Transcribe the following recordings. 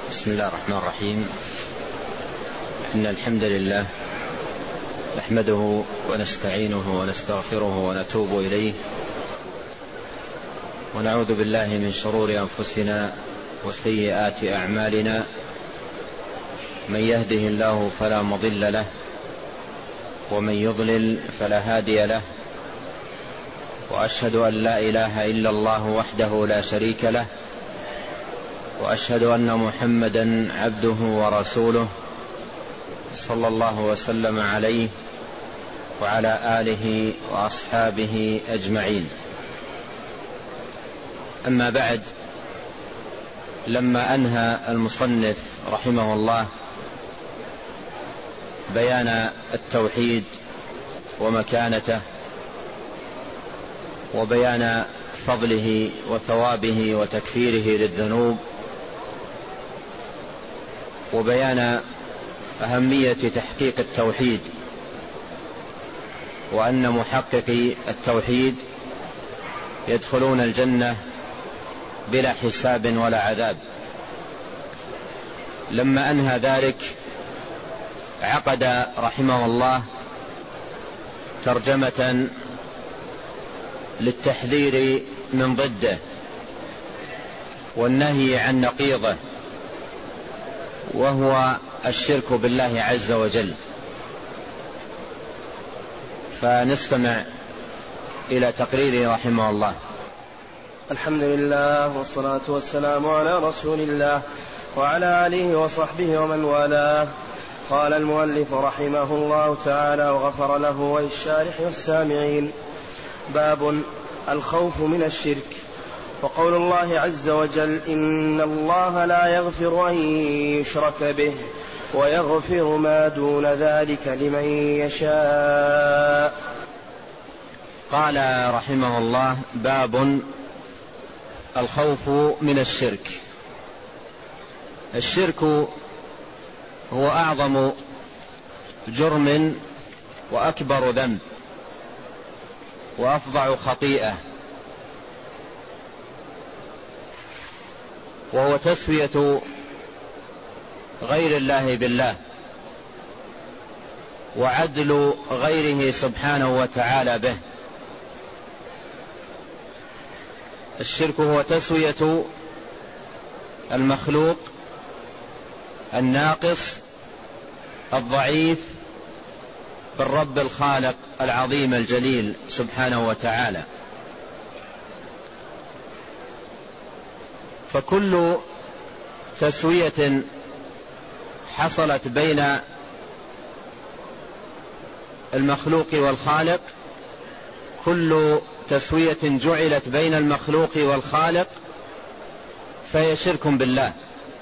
بسم الله الرحمن الرحيم. إن الحمد لله نحمده ونستعينه ونستغفره ونتوب إليه، ونعوذ بالله من شرور أنفسنا وسيئات أعمالنا. من يهده الله فلا مضل له، ومن يضلل فلا هادي له، وأشهد أن لا إله إلا الله وحده لا شريك له، وأشهد أن محمدا عبده ورسوله صلى الله وسلم عليه وعلى آله وأصحابه أجمعين. أما بعد، لما أنهى المصنف رحمه الله بيان التوحيد ومكانته وبيان فضله وثوابه وتكفيره للذنوب وبيان أهمية تحقيق التوحيد، وأن محققي التوحيد يدخلون الجنة بلا حساب ولا عذاب، لما أنهى ذلك عقد رحمه الله ترجمة للتحذير من ضده والنهي عن نقيضه، وهو الشرك بالله عز وجل. فنستمع إلى تقريره رحمه الله. الحمد لله، والصلاة والسلام على رسول الله وعلى آله وصحبه ومن والاه. قال المؤلف رحمه الله تعالى وغفر له وللشارح والسامعين: باب الخوف من الشرك. وقول الله عز وجل: إن الله لا يغفر أن يشرك به ويغفر ما دون ذلك لمن يشاء. قال رحمه الله: باب الخوف من الشرك. الشرك هو أعظم جرم وأكبر ذنب وأفظع خطيئة، وهو تسوية غير الله بالله وعدل غيره سبحانه وتعالى به. الشرك هو تسوية المخلوق الناقص الضعيف بالرب الخالق العظيم الجليل سبحانه وتعالى. فكل تسوية حصلت بين المخلوق والخالق، كل تسوية جعلت بين المخلوق والخالق فهي شرك بالله،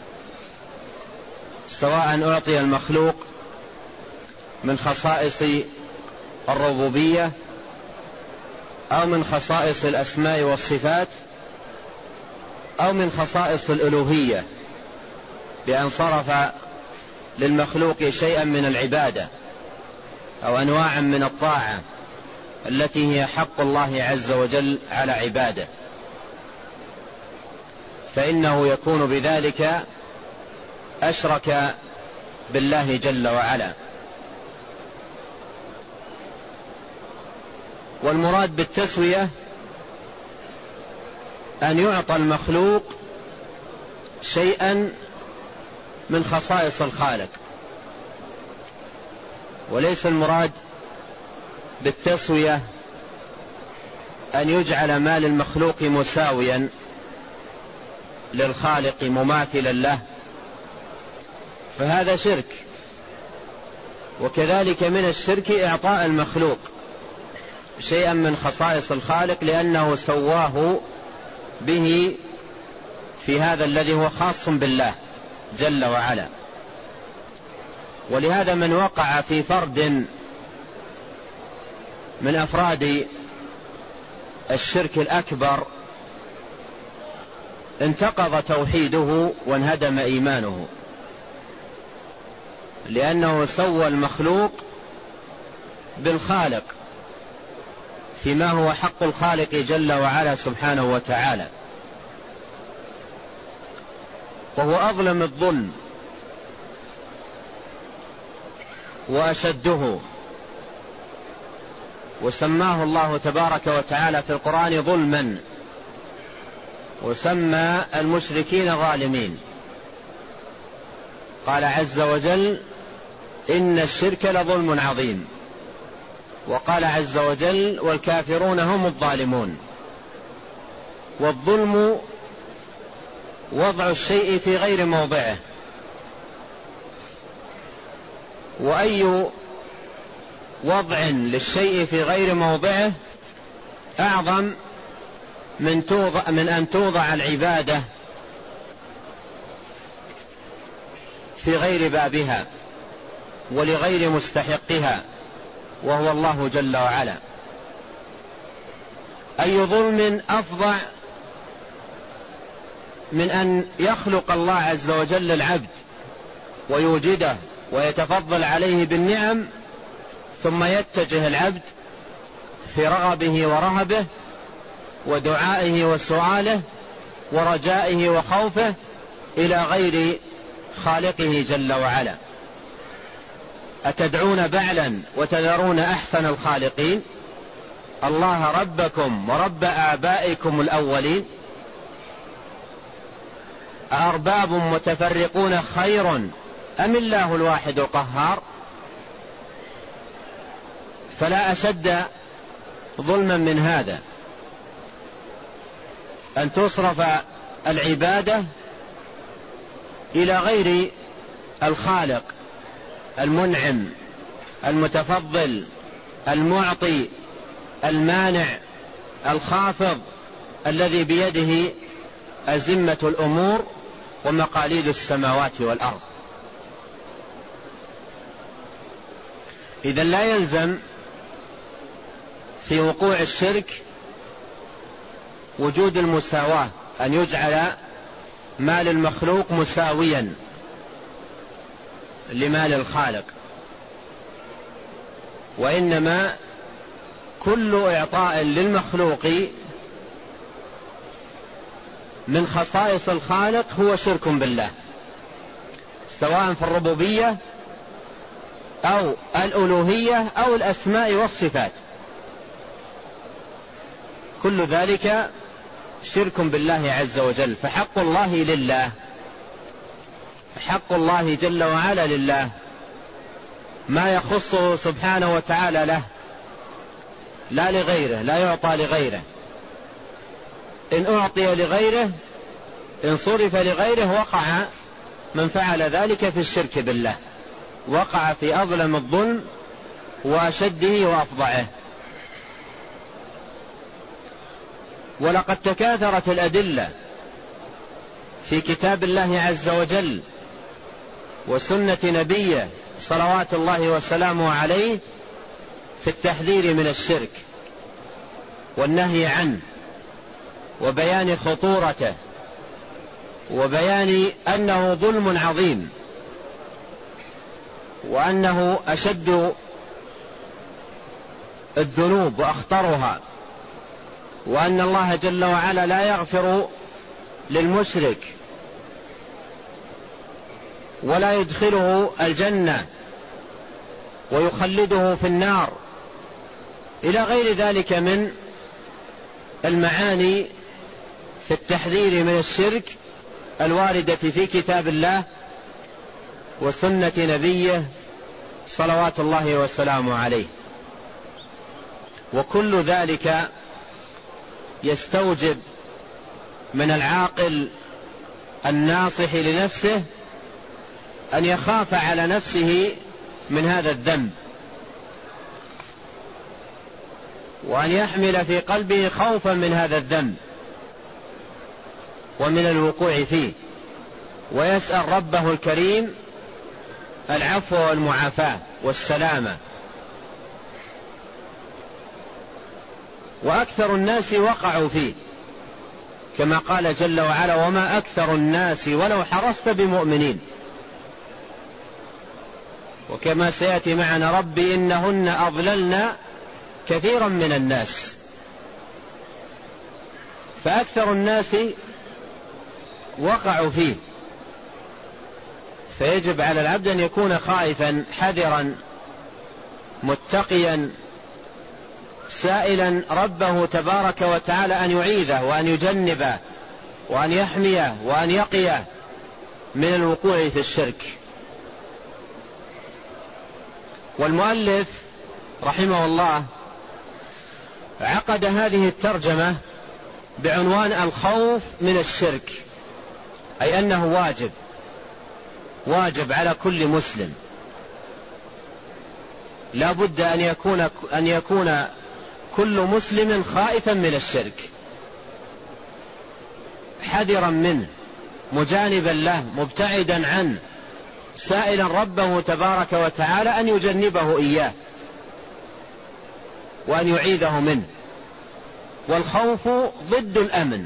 سواء أعطي المخلوق من خصائص الربوبية أو من خصائص الأسماء والصفات أو من خصائص الألوهية، بأن صرف للمخلوق شيئا من العبادة أو أنواعا من الطاعة التي هي حق الله عز وجل على عباده، فإنه يكون بذلك أشرك بالله جل وعلا. والمراد بالتسوية أن يعطى المخلوق شيئا من خصائص الخالق، وليس المراد بالتسوية أن يجعل ما للمخلوق مساويا للخالق مماثلا له، فهذا شرك. وكذلك من الشرك إعطاء المخلوق شيئا من خصائص الخالق لأنه سواه به في هذا الذي هو خاص بالله جل وعلا. ولهذا من وقع في فرد من أفراد الشرك الأكبر انتقض توحيده وانهدم إيمانه، لأنه سوى المخلوق بالخالق فيما هو حق الخالق جل وعلا سبحانه وتعالى. وهو أظلم الظلم وأشده، وسماه الله تبارك وتعالى في القرآن ظلما، وسمى المشركين ظالمين. قال عز وجل: إن الشرك لظلم عظيم. وقال عز وجل: والكافرون هم الظالمون. والظلم وضع الشيء في غير موضعه، وأي وضع للشيء في غير موضعه أعظم من أن توضع العبادة في غير بابها ولغير مستحقها، وهو الله جل وعلا. أي ظلم أفظع من أن يخلق الله عز وجل العبد ويوجده ويتفضل عليه بالنعم، ثم يتجه العبد في رغبه ورهبه ودعائه وسؤاله ورجائه وخوفه إلى غير خالقه جل وعلا. أتدعون بعلا وتذرون أحسن الخالقين؟ الله ربكم ورب آبائكم الأولين. أأرباب متفرقون خير أم الله الواحد القهار؟ فلا أشد ظلما من هذا، أن تصرف العبادة إلى غير الخالق المنعم المتفضل المعطي المانع الخافض، الذي بيده أزمة الأمور ومقاليد السماوات والأرض. إذا لا يلزم في وقوع الشرك وجود المساواة، أن يجعل مال المخلوق مساويا لمال الخالق، وإنما كل إعطاء للمخلوق من خصائص الخالق هو شرك بالله، سواء في الربوبية أو الألوهية أو الأسماء والصفات، كل ذلك شرك بالله عز وجل. فحق الله لله، حق الله جل وعلا لله، ما يخصه سبحانه وتعالى له، لا لغيره، لا يعطى لغيره. إن أعطي لغيره، إن صرف لغيره، وقع من فعل ذلك في الشرك بالله، وقع في أظلم الظلم وأشده وأفظعه. ولقد تكاثرت الأدلة في كتاب الله عز وجل وسنة نبيه صلوات الله وسلامه عليه في التحذير من الشرك والنهي عنه وبيان خطورته وبيان أنه ظلم عظيم، وأنه أشد الذنوب وأخطرها، وأن الله جل وعلا لا يغفر للمشرك ولا يدخله الجنة ويخلده في النار، إلى غير ذلك من المعاني في التحذير من الشرك الواردة في كتاب الله وسنة نبيه صلوات الله وسلامه عليه. وكل ذلك يستوجب من العاقل الناصح لنفسه أن يخاف على نفسه من هذا الذنب، وأن يحمل في قلبه خوفا من هذا الذنب ومن الوقوع فيه، ويسأل ربه الكريم العفو والمعافاة والسلامة. وأكثر الناس وقعوا فيه، كما قال جل وعلا: وما أكثر الناس ولو حرصت بمؤمنين. وكما سيأتي معنا: ربي إنهن أضللن كثيرا من الناس. فأكثر الناس وقعوا فيه، فيجب على العبد أن يكون خائفا حذرا متقيا سائلا ربه تبارك وتعالى أن يعيذه وأن يجنبه وأن يحميه وأن يقيه من الوقوع في الشرك. والمؤلف رحمه الله عقد هذه الترجمة بعنوان الخوف من الشرك، أي أنه واجب على كل مسلم، لا بد أن يكون كل مسلم خائفا من الشرك، حذرا منه، مجانبا له، مبتعدا عنه، سائلا ربه تبارك وتعالى أن يجنبه إياه وأن يعيذه منه. والخوف ضد الأمن،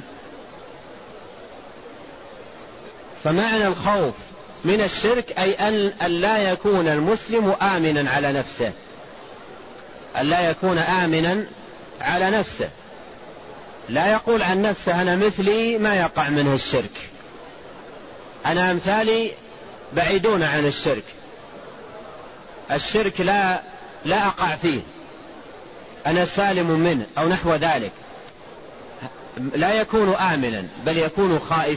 فمعنى الخوف من الشرك أي أن لا يكون المسلم آمنا على نفسه، أن لا يكون آمنا على نفسه، لا يقول عن نفسه أنا مثلي ما يقع منه الشرك، أنا أمثالي بعيدون عن الشرك، الشرك لا أقع فيه، أنا سالم منه أو نحو ذلك. لا يكون آمنا بل يكون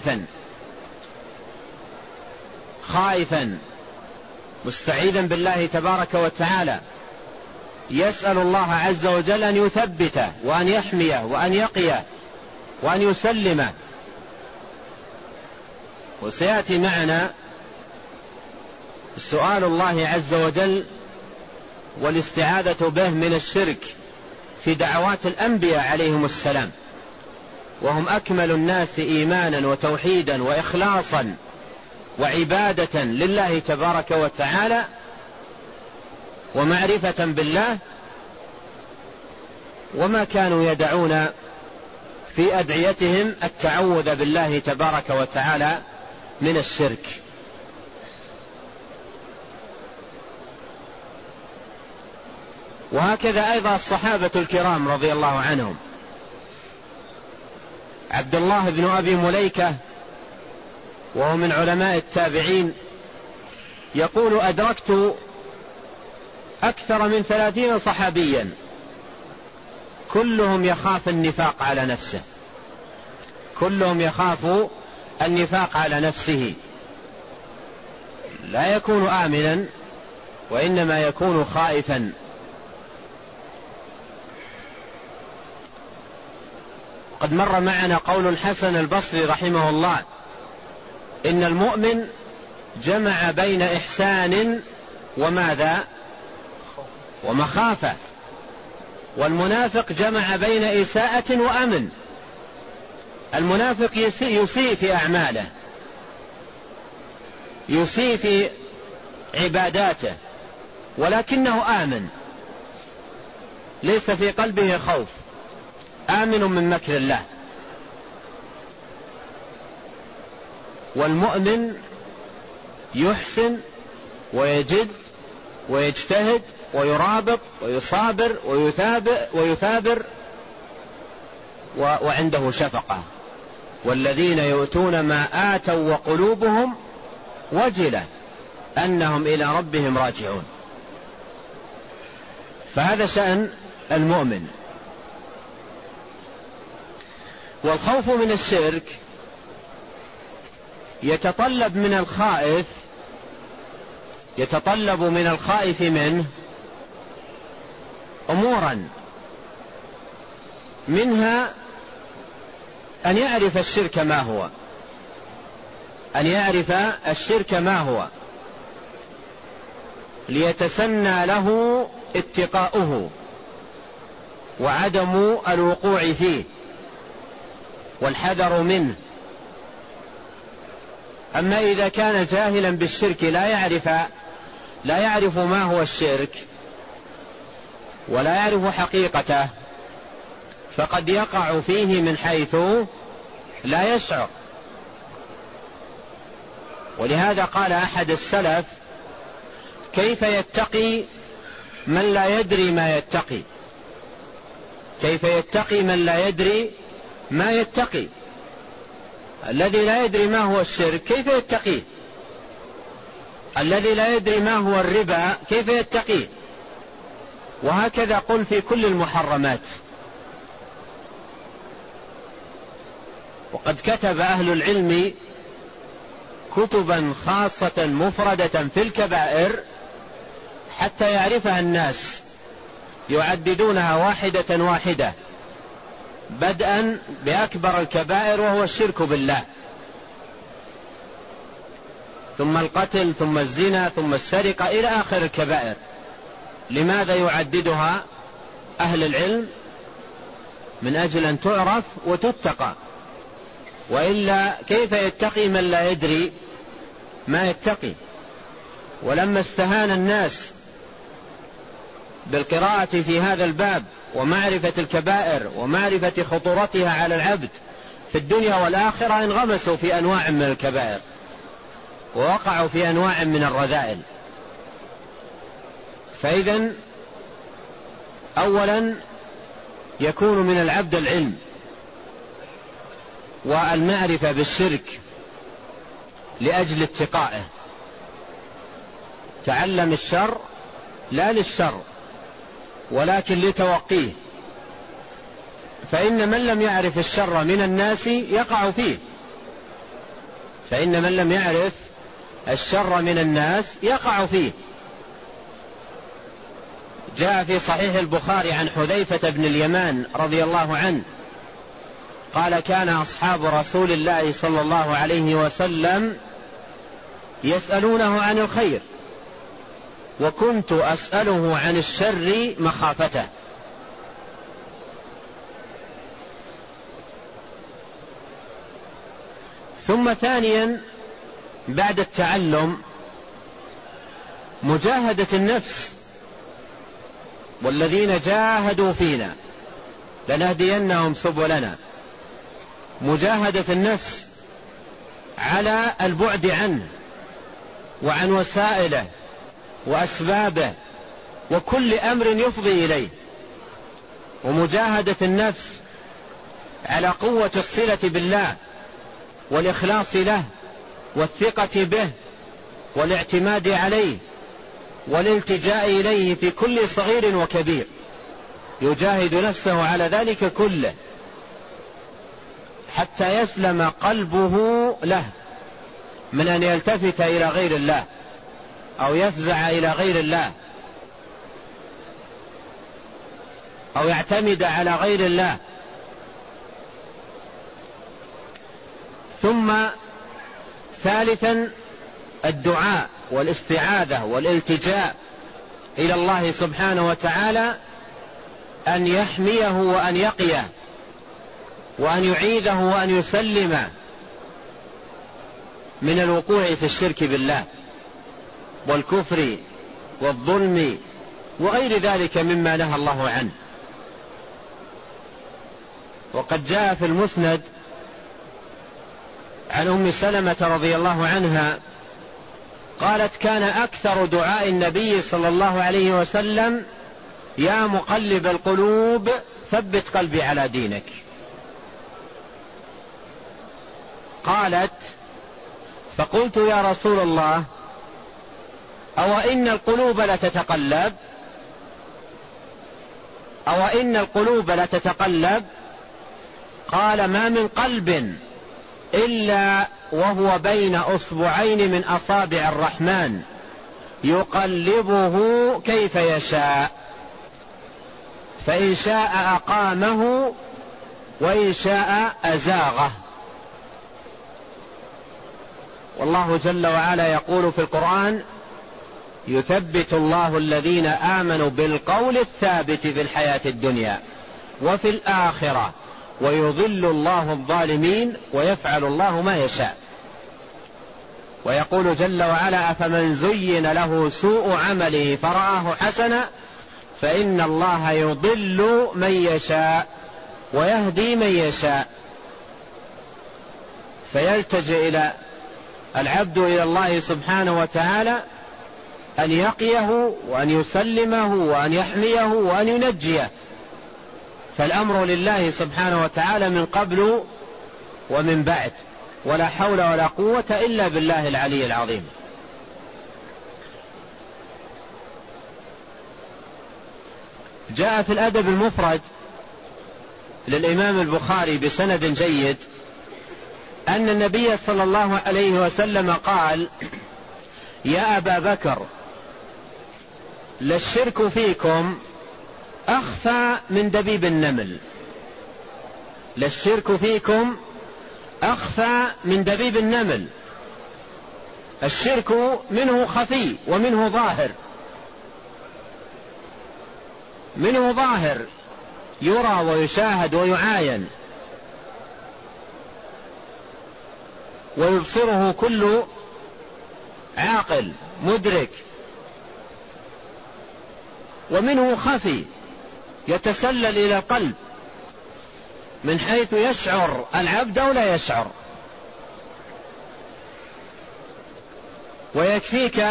خائفا مستعيذا بالله تبارك وتعالى، يسأل الله عز وجل أن يثبته وأن يحميه وأن يقيه وأن يسلمه. وسيأتي معنا سؤال الله عز وجل والاستعاذة به من الشرك في دعوات الأنبياء عليهم السلام، وهم أكمل الناس إيمانا وتوحيدا وإخلاصا وعبادة لله تبارك وتعالى ومعرفة بالله، وما كانوا يدعون في أدعيتهم التعوذ بالله تبارك وتعالى من الشرك. وهكذا أيضا الصحابة الكرام رضي الله عنهم، عبد الله بن أبي مليكة وهو من علماء التابعين يقول أدركت أكثر من 30 صحابيا كلهم يخاف النفاق على نفسه، كلهم يخاف النفاق على نفسه، لا يكون آمنا وإنما يكون خائفا. قد مر معنا قول الحسن البصري رحمه الله إن المؤمن جمع بين إحسان وماذا ومخافة، والمنافق جمع بين إساءة وأمن. المنافق يسيء في أعماله، يسيء في عباداته، ولكنه آمن، ليس في قلبه خوف، آمن من مكر الله. والمؤمن يحسن ويجد ويجتهد ويرابط ويصابر ويثابر وعنده شفقة، والذين يؤتون ما آتوا وقلوبهم وجلة أنهم إلى ربهم راجعون. فهذا شأن المؤمن. والخوف من الشرك يتطلب من الخائف منه أمورا، منها أن يعرف الشرك ما هو، ليتسنى له اتقاؤه وعدم الوقوع فيه والحذر منه. أما إذا كان جاهلا بالشرك لا يعرف ما هو الشرك ولا يعرف حقيقته، فقد يقع فيه من حيث لا يشعر. ولهذا قال أحد السلف كيف يتقي من لا يدري ما يتقي، كيف يتقي من لا يدري ما يتقي. الذي لا يدري ما هو الشرك كيف يتقيه؟ الذي لا يدري ما هو الربا كيف يتقيه؟ وهكذا قل في كل المحرمات. وقد كتب أهل العلم كتبا خاصة مفردة في الكبائر حتى يعرفها الناس، يعددونها واحدة واحدة، بدءا بأكبر الكبائر وهو الشرك بالله، ثم القتل، ثم الزنا، ثم السرقة، إلى آخر الكبائر. لماذا يعددها أهل العلم؟ من أجل أن تعرف وتتقى، وإلا كيف يتقي من لا يدري ما يتقي؟ ولما استهان الناس بالقراءة في هذا الباب ومعرفة الكبائر ومعرفة خطورتها على العبد في الدنيا والآخرة، انغمسوا في أنواع من الكبائر ووقعوا في أنواع من الرذائل. فإذن أولا يكون من العبد العلم والمعرفة بالشرك لأجل اتقائه. تعلم الشر لا للشر ولكن لتوقيه، فإن من لم يعرف الشر من الناس يقع فيه، فإن من لم يعرف الشر من الناس يقع فيه. جاء في صحيح البخاري عن حذيفة بن اليمان رضي الله عنه قال: كان أصحاب رسول الله صلى الله عليه وسلم يسألونه عن الخير، وكنت أسأله عن الشر مخافته. ثم ثانيا بعد التعلم مجاهدة النفس، والذين جاهدوا فينا لنهدينهم سبلنا. مجاهدة النفس على البعد عنه وعن وسائله وأسبابه وكل أمر يفضي إليه، ومجاهدة النفس على قوة الصلة بالله والإخلاص له والثقة به والاعتماد عليه والالتجاء إليه في كل صغير وكبير، يجاهد نفسه على ذلك كله حتى يسلم قلبه له من أن يلتفت إلى غير الله أو يفزع إلى غير الله أو يعتمد على غير الله. ثم ثالثا الدعاء والاستعاذة والالتجاء إلى الله سبحانه وتعالى أن يحميه وأن يقيه وأن يعيذه وأن يسلم من الوقوع في الشرك بالله والكفر والظلم وغير ذلك مما نهى الله عنه. وقد جاء في المسند عن أم سلمة رضي الله عنها قالت: كان أكثر دعاء النبي صلى الله عليه وسلم: يا مقلب القلوب ثبت قلبي على دينك. قالت: فقلت يا رسول الله أو إن القلوب لتتقلب؟ أو إن القلوب لتتقلب؟ قال: ما من قلب إلا وهو بين أصبعين من أصابع الرحمن يقلبه كيف يشاء، فإن شاء أقامه وإن شاء أزاغه. والله جل وعلا يقول في القرآن: يثبت الله الذين آمنوا بالقول الثابت في الحياة الدنيا وفي الآخرة ويضل الله الظالمين ويفعل الله ما يشاء. ويقول جل وعلا: أفمن زين له سوء عمله فرآه حسنا فإن الله يضل من يشاء ويهدي من يشاء. فيلتجئ إلى العبد إلى الله سبحانه وتعالى أن يقيه وأن يسلمه وأن يحميه وأن ينجيه، فالأمر لله سبحانه وتعالى من قبل ومن بعد، ولا حول ولا قوة إلا بالله العلي العظيم. جاء في الأدب المفرد للإمام البخاري بسند جيد أن النبي صلى الله عليه وسلم قال: يا أبا بكر، للشرك فيكم أخفى من دبيب النمل. للشرك فيكم أخفى من دبيب النمل. الشرك منه خفي ومنه ظاهر. منه ظاهر يرى ويشاهد ويعاين ويبصره كل عاقل مدرك، ومنه خفي يتسلل إلى القلب من حيث يشعر العبد أو لا يشعر. ويكفيك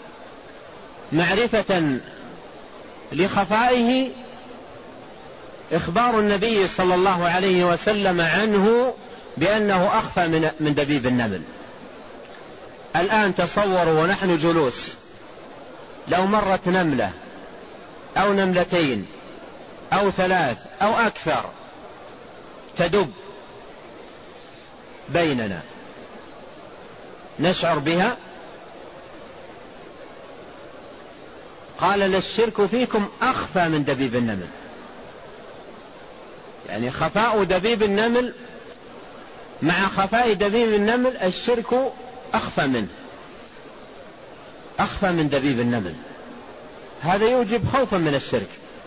معرفة لخفائه إخبار النبي صلى الله عليه وسلم عنه بأنه أخفى من دبيب النمل. الآن تصوروا ونحن جلوس، لو مرت نملة أو نملتين أو 3 أو أكثر تدب بيننا، نشعر بها؟ قال: للشرك فيكم أخفى من دبيب النمل. يعني خفاء دبيب النمل مع خفاء دبيب النمل الشرك أخفى منه، أخفى من دبيب النمل. هذا يوجب خوفا من الشرك،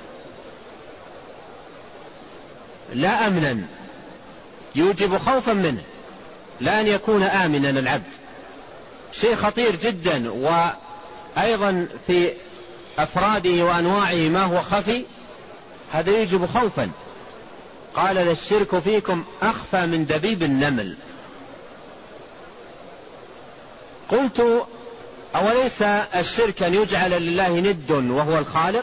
لا أمنا، يوجب خوفا منه، لا أن يكون آمنا العبد. شيء خطير جدا. وأيضا في أفراده وأنواعه ما هو خفي، هذا يوجب خوفا. قال: للشرك فيكم أخفى من دبيب النمل. قلت: أوليس الشرك أن يجعل لله ند وهو الخالق؟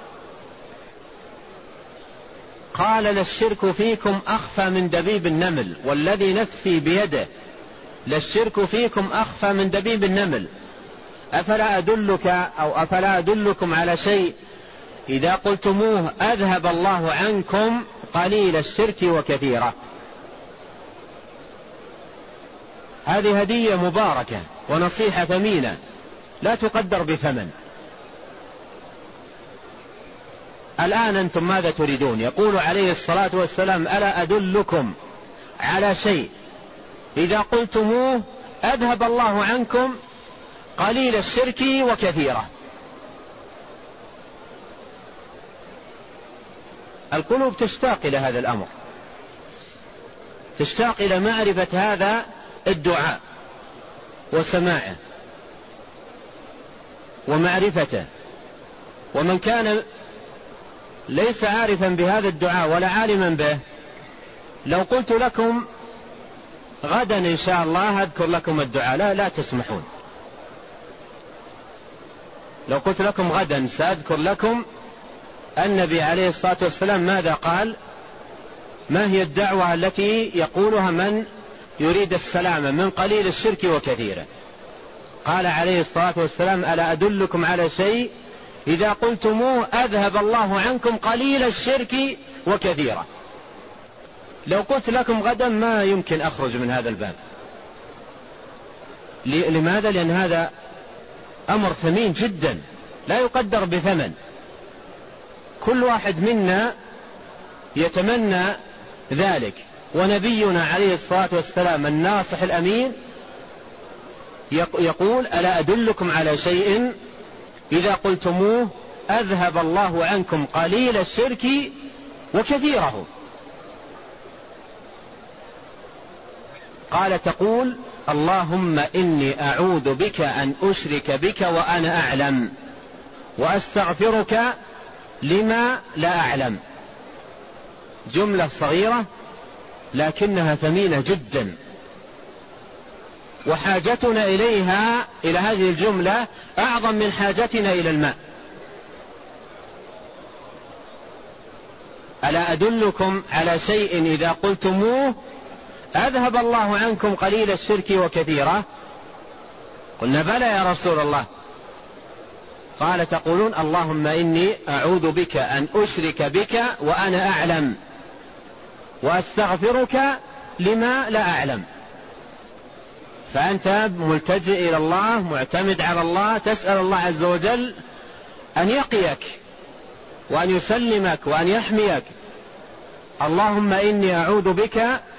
قال: للشرك فيكم أخفى من دبيب النمل، والذي نفسي بيده للشرك فيكم أخفى من دبيب النمل. أفلا أدلكم على شيء إذا قلتموه أذهب الله عنكم قليل الشرك وكثيره. هذه هدية مباركة ونصيحة ثمينة لا تقدر بثمن. الآن أنتم ماذا تريدون؟ يقول عليه الصلاة والسلام: ألا أدلكم على شيء إذا قلتموه أذهب الله عنكم قليل الشرك وكثيره. القلوب تشتاق إلى هذا الأمر، تشتاق إلى معرفة هذا الدعاء وسماعه ومعرفته. ومن كان ليس عارفا بهذا الدعاء ولا عالما به، لو قلت لكم غدا إن شاء الله أذكر لكم الدعاء، لا تسمحون. لو قلت لكم غدا سأذكر لكم النبي عليه الصلاة والسلام ماذا قال، ما هي الدعوة التي يقولها من يريد السلامة من قليل الشرك وكثيره، قال عليه الصلاة والسلام: ألا أدلكم على شيء إذا قلتموه أذهب الله عنكم قليل الشرك وكثيره. لو قلت لكم غدا ما يمكن أخرج من هذا الباب. لماذا؟ لأن هذا أمر ثمين جدا لا يقدر بثمن. كل واحد منا يتمنى ذلك، ونبينا عليه الصلاة والسلام الناصح الأمين يقول: ألا أدلكم على شيء إذا قلتموه أذهب الله عنكم قليل الشرك وكثيره. قال: تقول: اللهم إني أعوذ بك أن أشرك بك وأنا أعلم، وأستغفرك لما لا أعلم. جملة صغيرة لكنها ثمينة جدا، وحاجتنا إليها، إلى هذه الجملة، أعظم من حاجتنا إلى الماء. ألا أدلكم على شيء إذا قلتموه أذهب الله عنكم قليل الشرك وكثيره؟ قلنا: بلى يا رسول الله. قال تقولون اللهم إني أعوذ بك أن أشرك بك وأنا أعلم وأستغفرك لما لا أعلم. فأنت ملتجئ إلى الله، معتمد على الله، تسأل الله عز وجل أن يقيك وأن يسلمك وأن يحميك. اللهم إني أعوذ بك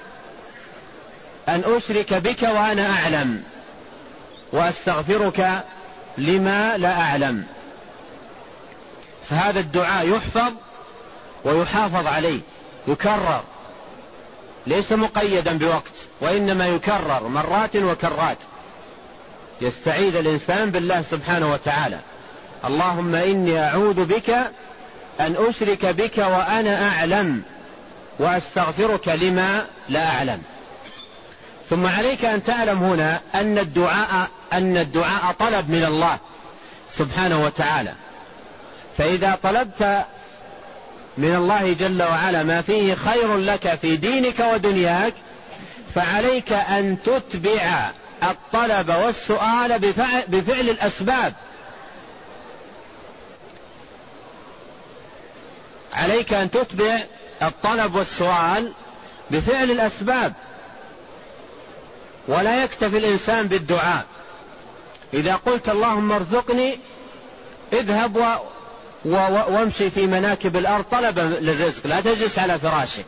أن أشرك بك وأنا أعلم وأستغفرك لما لا أعلم. فهذا الدعاء يحفظ ويحافظ عليه، يكرر، ليس مقيدا بوقت، وإنما يكرر مرات وكرات، يستعيذ الإنسان بالله سبحانه وتعالى. اللهم إني أعوذ بك أن أشرك بك وأنا أعلم وأستغفرك لما لا أعلم. ثم عليك أن تعلم هنا أن الدعاء طلب من الله سبحانه وتعالى. فإذا طلبت من الله جل وعلا ما فيه خير لك في دينك ودنياك، فعليك أن تتبع الطلب والسؤال بفعل الأسباب. عليك أن تتبع الطلب والسؤال بفعل الأسباب، ولا يكتفي الإنسان بالدعاء. إذا قلت اللهم ارزقني، اذهب وامشي في مناكب الأرض طلبا للرزق، لا تجلس على فراشك.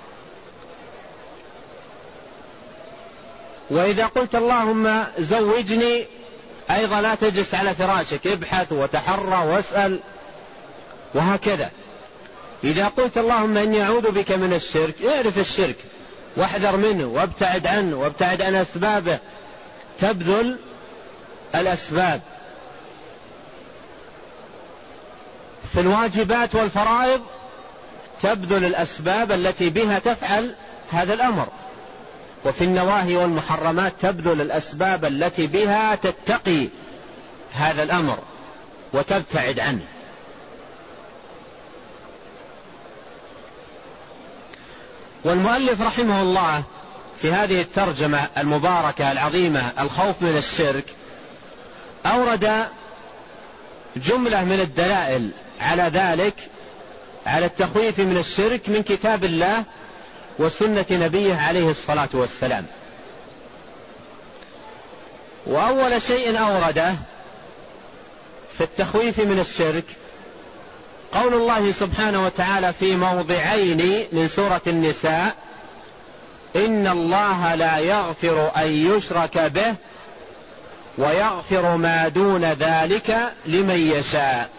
وإذا قلت اللهم زوجني، أيضا لا تجلس على فراشك، ابحث وتحرى واسأل، وهكذا. إذا قلت اللهم إني أعوذ بك من الشرك، اعرف الشرك واحذر منه وابتعد عنه وابتعد عن أسبابه، تبذل الأسباب. في الواجبات والفرائض تبذل الأسباب التي بها تفعل هذا الأمر، وفي النواهي والمحرمات تبذل الأسباب التي بها تتقي هذا الأمر وتبتعد عنه. والمؤلف رحمه الله في هذه الترجمة المباركة العظيمة الخوف من الشرك أورد جملة من الدلائل على ذلك، على التخويف من الشرك، من كتاب الله وسنة نبيه عليه الصلاة والسلام. وأول شيء أورده في التخويف من الشرك قول الله سبحانه وتعالى في موضعين من سورة النساء: إن الله لا يغفر أن يشرك به ويغفر ما دون ذلك لمن يشاء.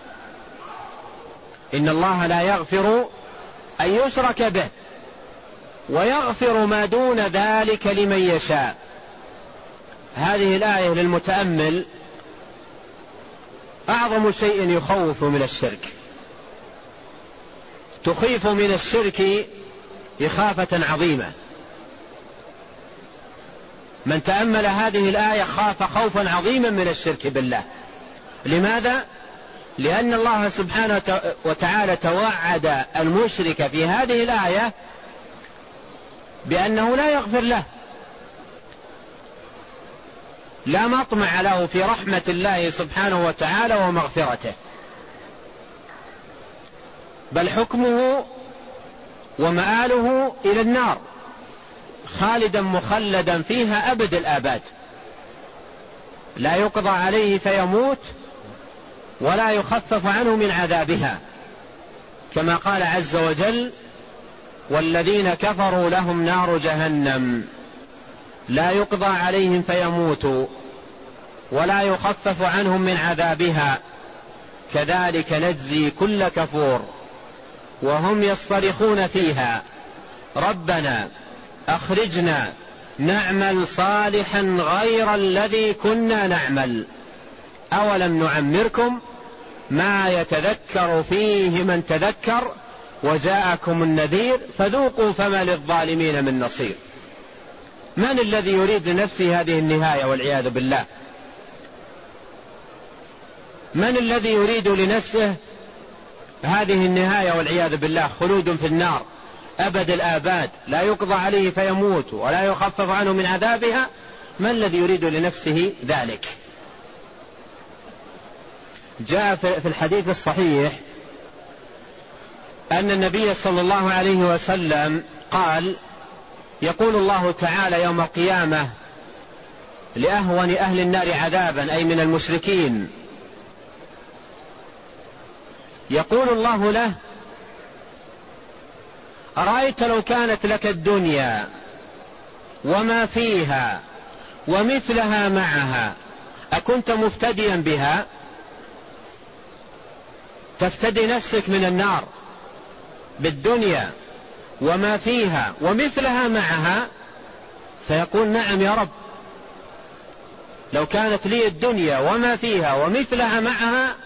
إن الله لا يغفر أن يشرك به ويغفر ما دون ذلك لمن يشاء. هذه الآية للمتأمل أعظم شيء يخوف من الشرك، تخيف من الشرك إخافة عظيمة. من تأمل هذه الآية خاف خوفا عظيما من الشرك بالله. لماذا؟ لأن الله سبحانه وتعالى توعد المشرك في هذه الآية بأنه لا يغفر له، لا مطمع له في رحمة الله سبحانه وتعالى ومغفرته، بل حكمه ومآله إلى النار خالدا مخلدا فيها أبد الآباد، لا يقضى عليه فيموت ولا يخفف عنه من عذابها، كما قال عز وجل: والذين كفروا لهم نار جهنم لا يقضى عليهم فيموتوا ولا يخفف عنهم من عذابها كذلك نجزي كل كفور وهم يصطرخون فيها ربنا أخرجنا نعمل صالحا غير الذي كنا نعمل أولم نعمركم ما يتذكر فيه من تذكر وجاءكم النذير فذوقوا فما للظالمين من نصير. من الذي يريد لنفسه هذه النهاية والعياذ بالله؟ من الذي يريد لنفسه هذه النهاية والعياذ بالله؟ خلود في النار أبد الآباد لا يقضى عليه فيموت ولا يخفف عنه من عذابها. من الذي يريد لنفسه ذلك؟ جاء في الحديث الصحيح أن النبي صلى الله عليه وسلم قال: يقول الله تعالى يوم القيامة لأهون أهل النار عذابا، أي من المشركين، يقول الله له: أرأيت لو كانت لك الدنيا وما فيها ومثلها معها أكنت مفتديا بها؟ تفتدي نفسك من النار بالدنيا وما فيها ومثلها معها؟ فيقول: نعم يا رب، لو كانت لي الدنيا وما فيها ومثلها معها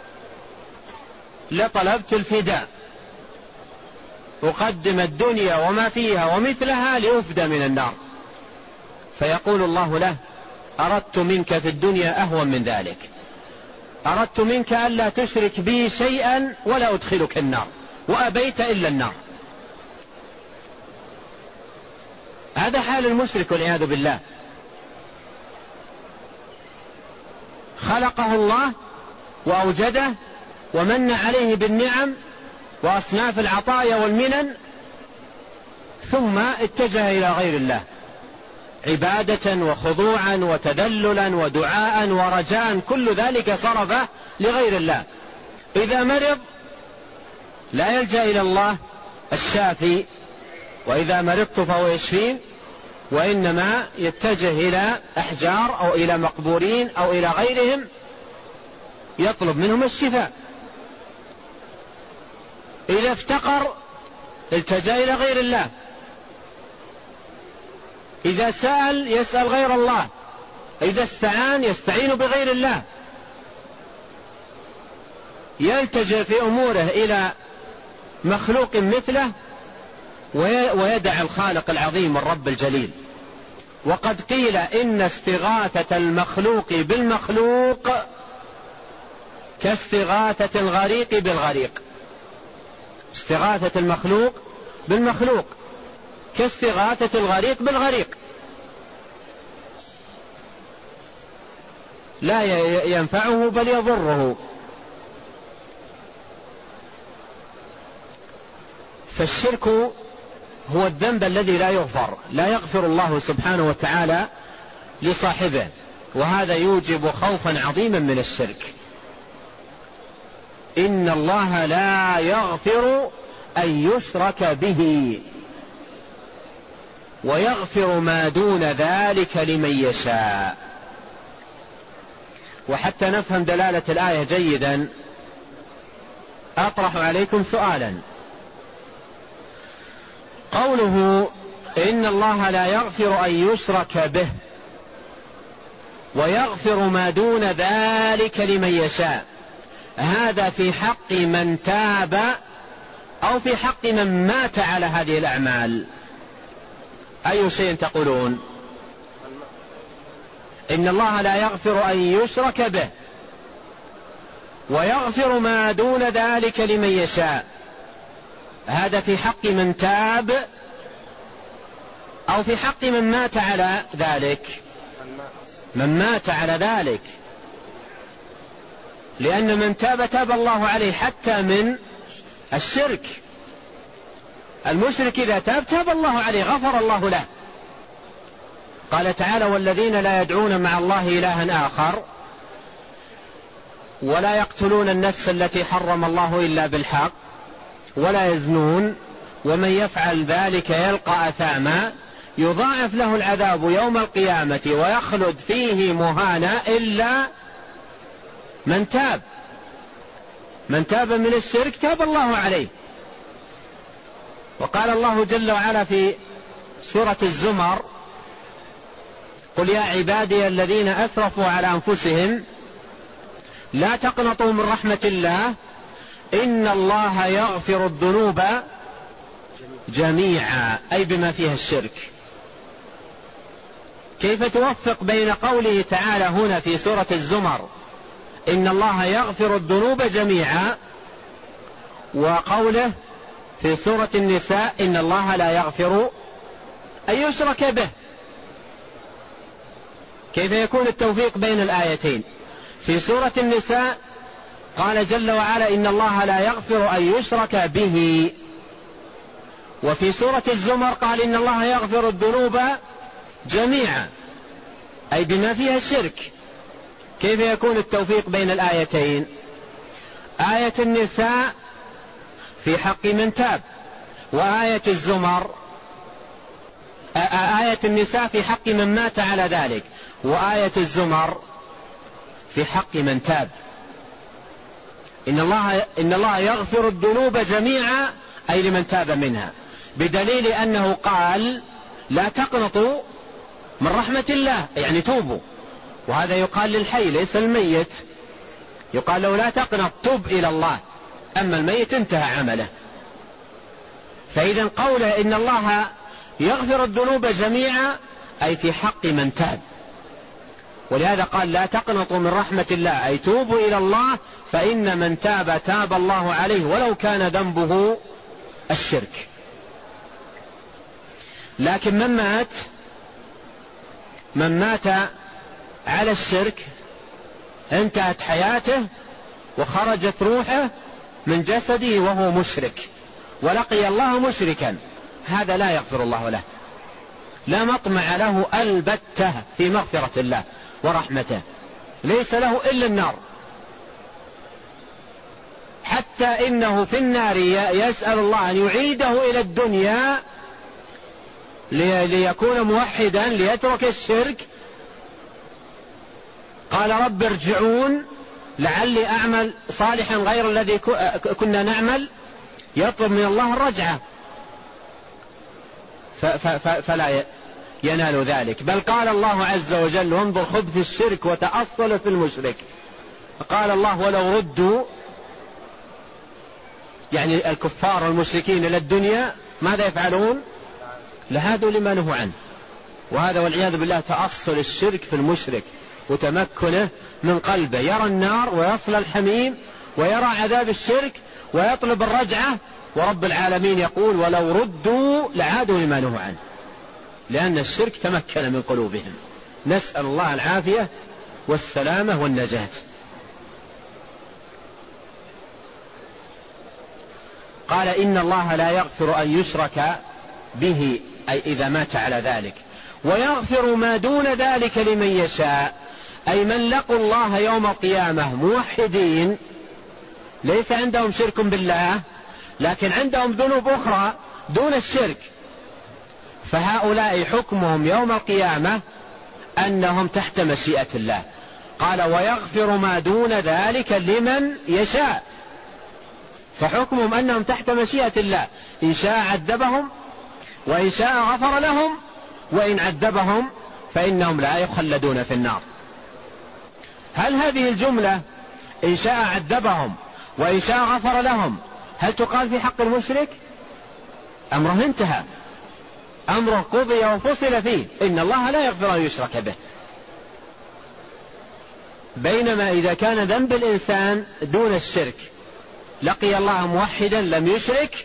لطلبت الفداء، أقدم الدنيا وما فيها ومثلها لأفدى من النار. فيقول الله له: أردت منك في الدنيا أهون من ذلك، أردت منك ألا تشرك بي شيئا ولا أدخلك النار، وأبيت إلا النار. هذا حال المشرك والعياذ بالله. خلقه الله وأوجده ومن عليه بالنعم وأصناف العطايا والمنن، ثم اتجه إلى غير الله عبادة وخضوعا وتذللا ودعاء ورجاء، كل ذلك صرفه لغير الله. إذا مرض لا يلجأ إلى الله الشافي، وإذا مرضت فهو يشفين، وإنما يتجه إلى أحجار أو إلى مقبورين أو إلى غيرهم يطلب منهم الشفاء. إذا افتقر التجأ إلى غير الله، إذا سأل يسأل غير الله، إذا استعان يستعين بغير الله، يلتجئ في أموره إلى مخلوق مثله ويدع الخالق العظيم الرب الجليل. وقد قيل إن استغاثة المخلوق بالمخلوق كاستغاثة الغريق بالغريق. استغاثة المخلوق بالمخلوق كاستغاثة الغريق بالغريق، لا ينفعه بل يضره. فالشرك هو الذنب الذي لا يغفر الله سبحانه وتعالى لصاحبه، وهذا يوجب خوفا عظيما من الشرك. إن الله لا يغفر أن يشرك به ويغفر ما دون ذلك لمن يشاء. وحتى نفهم دلالة الآية جيدا أطرح عليكم سؤالا. قوله إن الله لا يغفر أن يشرك به ويغفر ما دون ذلك لمن يشاء، هذا في حق من تاب أو في حق من مات على هذه الأعمال؟ أي شيء تقولون؟ إن الله لا يغفر أن يشرك به ويغفر ما دون ذلك لمن يشاء، هذا في حق من تاب أو في حق من مات على ذلك؟ من مات على ذلك، لأن من تاب الله عليه حتى من الشرك. المشرك إذا تاب الله عليه، غفر الله له. قال تعالى: والذين لا يدعون مع الله إلها آخر ولا يقتلون النفس التي حرم الله إلا بالحق ولا يزنون ومن يفعل ذلك يلقى أثاما يضاعف له العذاب يوم القيامة ويخلد فيه مهانا إلا من تاب. من تاب من الشرك تاب الله عليه. وقال الله جل وعلا في سورة الزمر: قل يا عبادي الذين أسرفوا على أنفسهم لا تقنطوا من رحمة الله إن الله يغفر الذنوب جميعا، أي بما فيها الشرك. كيف توفق بين قوله تعالى هنا في سورة الزمر إن الله يغفر الذنوب جميعا وقوله في سورة النساء إن الله لا يغفر أن يشرك به؟ كيف يكون التوفيق بين الآيتين؟ في سورة النساء قال جل وعلا إن الله لا يغفر أن يشرك به. وفي سورة الزمر قال إن الله يغفر الذنوب جميعا، أي بما فيها الشرك. كيف يكون التوفيق بين الآيتين؟ آية النساء في حق من تاب، وآية الزمر آية النساء في حق من مات على ذلك، وآية الزمر في حق من تاب. إن الله يغفر الذنوب جميعا، أي لمن تاب منها، بدليل أنه قال لا تقنطوا من رحمة الله، يعني توبوا. وهذا يقال للحي ليس الميت، يقال له لا تقنط، توب إلى الله. أما الميت انتهى عمله. فإذا قوله إن الله يغفر الذنوب جميعا أي في حق من تاب، ولهذا قال لا تقنطوا من رحمة الله، أي توبوا إلى الله، فإن من تاب تاب الله عليه ولو كان ذنبه الشرك. لكن من مات على الشرك انتهت حياته وخرجت روحه من جسده وهو مشرك ولقي الله مشركا، هذا لا يغفر الله له، لا مطمع له البتة في مغفرة الله ورحمته، ليس له إلا النار. حتى إنه في النار يسأل الله أن يعيده إلى الدنيا ليكون موحدا ليترك الشرك. قال رب ارجعون لعلي أعمل صالحا غير الذي كنا نعمل، يطلب من الله الرجعة، فلا ينال ذلك. بل قال الله عز وجل وانظر خبث الشرك وتأصل في المشرك، قال الله ولو ردوا، يعني الكفار والمشركين إلى الدنيا ماذا يفعلون؟ لهادوا لما نهوا عنه. وهذا والعياذ بالله تأصل الشرك في المشرك وتمكنه من قلبه، يرى النار ويصل الحميم ويرى عذاب الشرك ويطلب الرجعة، ورب العالمين يقول ولو ردوا لعادوا لما نهوا عنه، لأن الشرك تمكن من قلوبهم. نسأل الله العافية والسلامة والنجاة. قال إن الله لا يغفر أن يشرك به، أي إذا مات على ذلك، ويغفر ما دون ذلك لمن يشاء، أي من لقوا الله يوم القيامة موحدين ليس عندهم شرك بالله، لكن عندهم ذنوب أخرى دون الشرك، فهؤلاء حكمهم يوم القيامة أنهم تحت مشيئة الله. قال ويغفر ما دون ذلك لمن يشاء، فحكمهم أنهم تحت مشيئة الله، إن شاء عذبهم وإن شاء غفر لهم، وإن عذبهم فإنهم لا يخلدون في النار. هل هذه الجملة إن شاء عذبهم وإن شاء غفر لهم هل تقال في حق المشرك؟ أمره انتهى، أمره قضي وفصل فيه، إن الله لا يغفر أن يشرك به. بينما إذا كان ذنب الإنسان دون الشرك لقي الله موحدا لم يشرك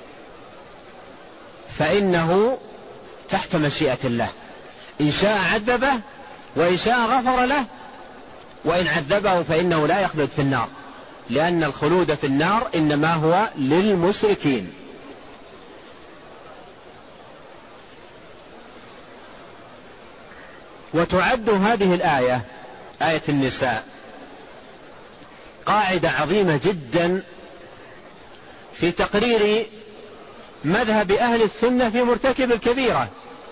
فإنه تحت مشيئة الله، إن شاء عذبه وإن شاء غفر له، وإن عذبه فإنه لا يخلد في النار، لأن الخلود في النار إنما هو للمشركين. وتعد هذه الآية، آية النساء، قاعدة عظيمة جدا في تقرير مذهب أهل السنة في مرتكب الكبيرة،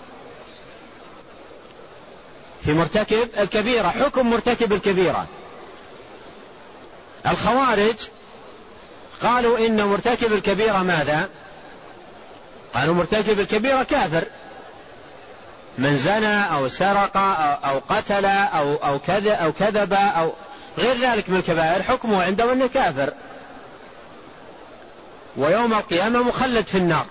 في مرتكب الكبيرة، حكم مرتكب الكبيرة. الخوارج قالوا إن مرتكب الكبيرة ماذا؟ قالوا مرتكب الكبيرة كافر، من زنى أو سرق أو قتل أو كذب أو غير ذلك من الكبائر حكمه عندهم أنه كافر، ويوم القيامة مخلد في النار.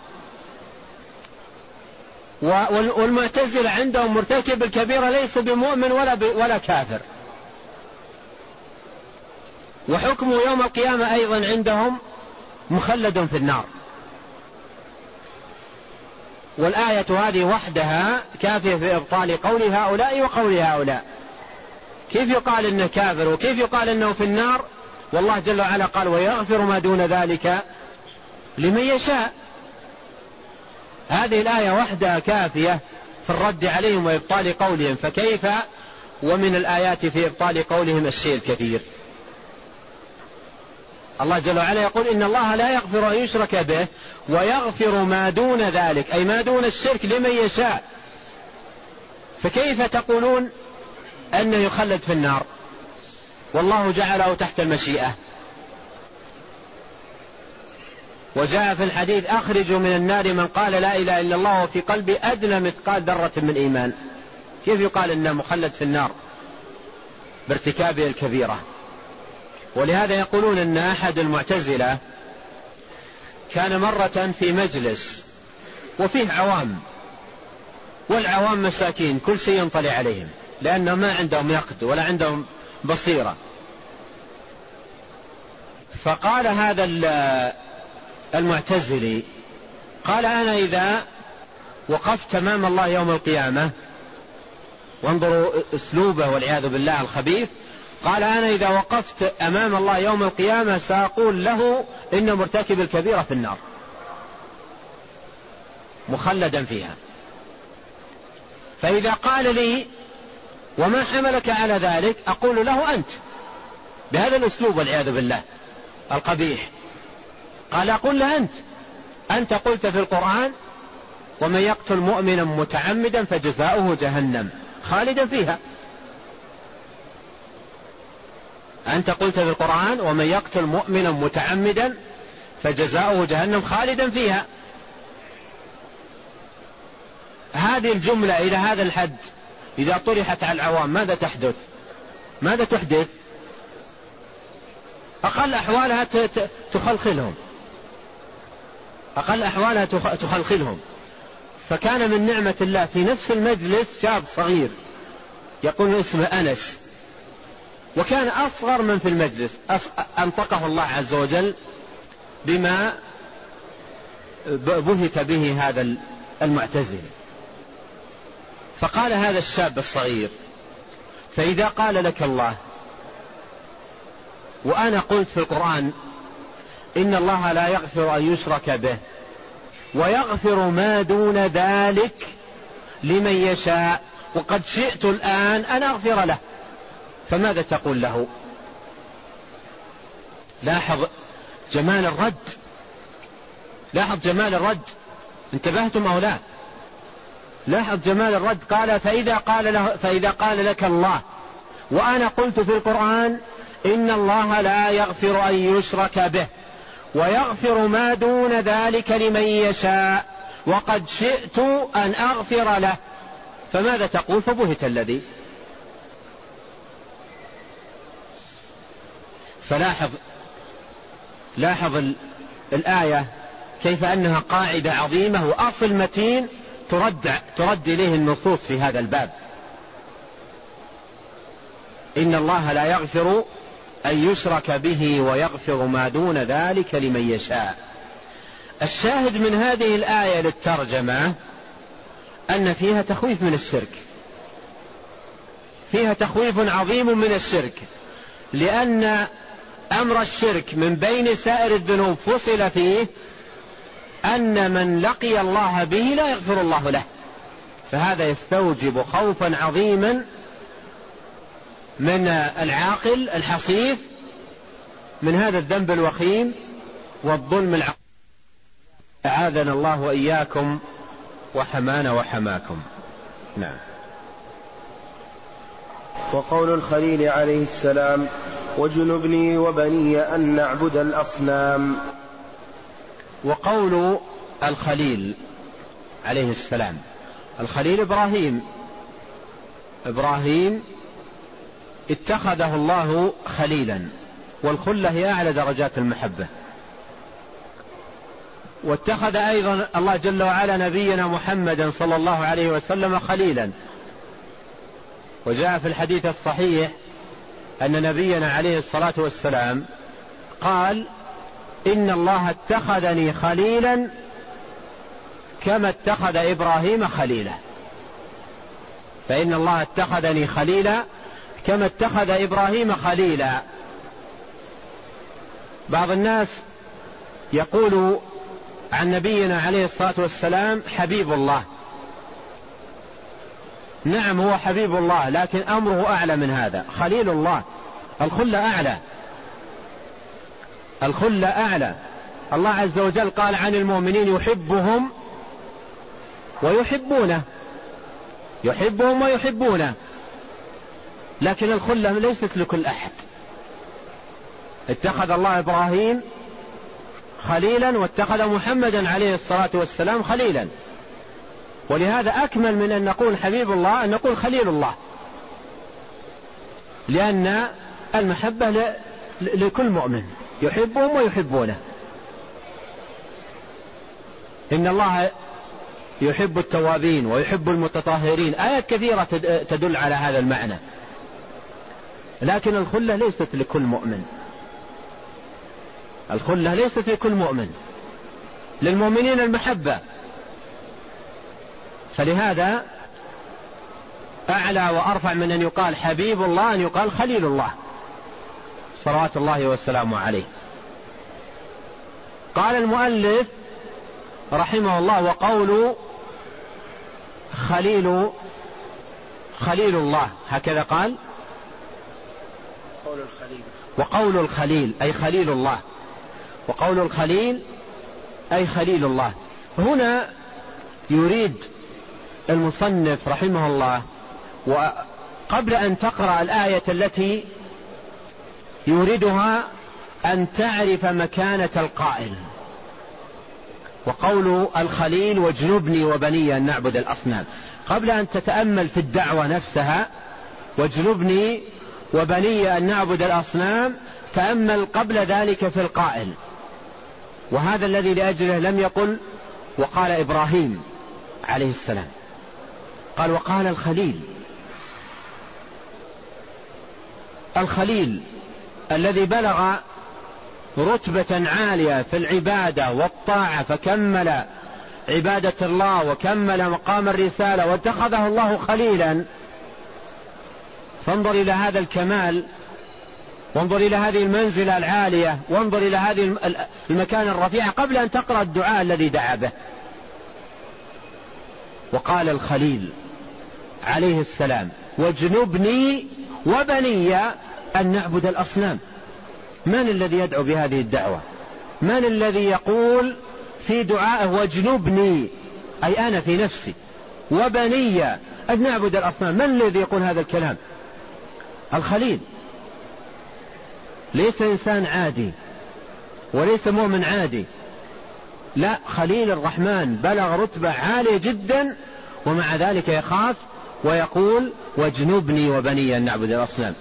والمعتزلة عندهم مرتكب الكبيرة ليس بمؤمن ولا كافر، وحكمه يوم القيامة أيضا عندهم مخلد في النار. والآية هذه وحدها كافية في إبطال قول هؤلاء وقول هؤلاء. كيف يقال إنه كافر وكيف يقال إنه في النار والله جل وعلا قال ويغفر ما دون ذلك لمن يشاء. هذه الآية وحدها كافية في الرد عليهم وإبطال قولهم، فكيف ومن الآيات في إبطال قولهم الشيء الكثير. الله جل وعلا يقول إن الله لا يغفر أن يشرك به ويغفر ما دون ذلك، أي ما دون الشرك لمن يشاء. فكيف تقولون أنه يخلد في النار والله جعله تحت المشيئة؟ وجاء في الحديث أخرجوا من النار من قال لا إله إلا الله وفي قلبي أدنى مثقال ذرة من إيمان. كيف يقال إنه مخلد في النار بارتكابه الكبيرة؟ ولهذا يقولون أن أحد المعتزلة كان مرة في مجلس وفيه عوام، والعوام مساكين كل شيء ينطلي عليهم لأنه ما عندهم يقظة ولا عندهم بصيرة. فقال هذا المعتزلي قال أنا إذا وقفت أمام الله يوم القيامة، وانظروا أسلوبه والعياذ بالله الخبيث، قال أنا إذا وقفت أمام الله يوم القيامة سأقول له إن مرتكب الكبيرة في النار مخلدا فيها. فإذا قال لي وما حملك على ذلك أقول له أنت، بهذا الأسلوب والعياذ بالله القبيح. قال أقول له أنت قلت في القرآن ومن يقتل مؤمنا متعمدا فجزاؤه جهنم خالدا فيها. أنت قلت في القرآن ومن يقتل مؤمنا متعمدا فجزاؤه جهنم خالدا فيها. هذه الجملة إلى هذا الحد إذا طرحت على العوام ماذا تحدث؟ ماذا تحدث؟ أقل أحوالها تخلخلهم، أقل أحوالها تخلخلهم. فكان من نعمة الله في نفس المجلس شاب صغير يقول اسمه أنس، وكان أصغر من في المجلس، أنطقه الله عز وجل بما بهت به هذا المعتزل. فقال هذا الشاب الصغير فإذا قال لك الله وأنا قلت في القرآن إن الله لا يغفر أن يشرك به ويغفر ما دون ذلك لمن يشاء وقد شئت الآن أن أغفر له، فماذا تقول له؟ لاحظ جمال الرد، لاحظ جمال الرد، انتبهتم أو لا؟ لاحظ جمال الرد. قال فإذا قال لك الله وأنا قلت في القرآن إن الله لا يغفر أن يشرك به ويغفر ما دون ذلك لمن يشاء وقد شئت أن أغفر له، فماذا تقول؟ فبهت الذي. لاحظ الآية كيف أنها قاعدة عظيمة وأصل متين ترد إليه النصوص في هذا الباب. إن الله لا يغفر أن يشرك به ويغفر ما دون ذلك لمن يشاء. الشاهد من هذه الآية للترجمة أن فيها تخويف من الشرك، فيها تخويف عظيم من الشرك، لأن أمر الشرك من بين سائر الذنوب فصل فيه أن من لقي الله به لا يغفر الله له، فهذا يستوجب خوفا عظيما من العاقل الحصيف من هذا الذنب الوخيم والظلم العظيم. أعاذنا الله وإياكم وحمانا وحماكم. نعم. وقول الخليل عليه السلام واجنبني وبني أن نعبد الأصنام. وقول الخليل عليه السلام، الخليل إبراهيم اتخذه الله خليلا، والخلة هي أعلى درجات المحبة. واتخذ أيضا الله جل وعلا نبينا محمدا صلى الله عليه وسلم خليلا، وجاء في الحديث الصحيح أن نبينا عليه الصلاة والسلام قال إن الله اتخذني خليلا كما اتخذ إبراهيم خليلا، فإن الله اتخذني خليلا كما اتخذ إبراهيم خليلا. بعض الناس يقول عن نبينا عليه الصلاة والسلام حبيب الله. نعم هو حبيب الله، لكن أمره أعلى من هذا. خليل الله، الخلة أعلى، الخلة أعلى. الله عز وجل قال عن المؤمنين يحبهم ويحبونه، يحبهم ويحبونه، لكن الخلة ليست لكل أحد. اتخذ الله إبراهيم خليلا واتخذ محمدا عليه الصلاة والسلام خليلا، ولهذا أكمل من أن نقول حبيب الله أن نقول خليل الله، لأن المحبة لكل مؤمن، يحبهم ويحبونه. إن الله يحب التوابين ويحب المتطهرين، آيات كثيرة تدل على هذا المعنى. لكن الخلة ليست لكل مؤمن، الخلة ليست لكل مؤمن، للمؤمنين المحبة. فلهذا أعلى وأرفع من أن يقال حبيب الله أن يقال خليل الله صلوات الله والسلام عليه. قال المؤلف رحمه الله: وقول خليل الله، هكذا قال، وقول الخليل أي خليل الله، وقول الخليل أي خليل الله. هنا يريد المصنف رحمه الله، وقبل أن تقرأ الآية التي يريدها، أن تعرف مكانة القائل. وقول الخليل: واجنبني وبني أن نعبد الأصنام. قبل أن تتأمل في الدعوة نفسها واجنبني وبني أن نعبد الأصنام، تأمل قبل ذلك في القائل، وهذا الذي لأجله لم يقل وقال إبراهيم عليه السلام، قال وقال الخليل. الخليل الذي بلغ رتبة عالية في العبادة والطاعة، فكمل عبادة الله وكمل مقام الرسالة واتخذه الله خليلا. فانظر إلى هذا الكمال، وانظر إلى هذه المنزلة العالية، وانظر إلى هذه المكان الرفيع قبل أن تقرأ الدعاء الذي دعا به. وقال الخليل عليه السلام: واجنبني وبني أن نعبد الأصنام. من الذي يدعو بهذه الدعوة؟ من الذي يقول في دعائه واجنبني أي أنا في نفسي، وبني أن نعبد الأصنام؟ من الذي يقول هذا الكلام؟ الخليل. ليس إنسان عادي وليس مؤمن عادي، لا، خليل الرحمن بلغ رتبة عالية جدا، ومع ذلك يخاف ويقول واجنبني وبني أن نعبد الأصنام.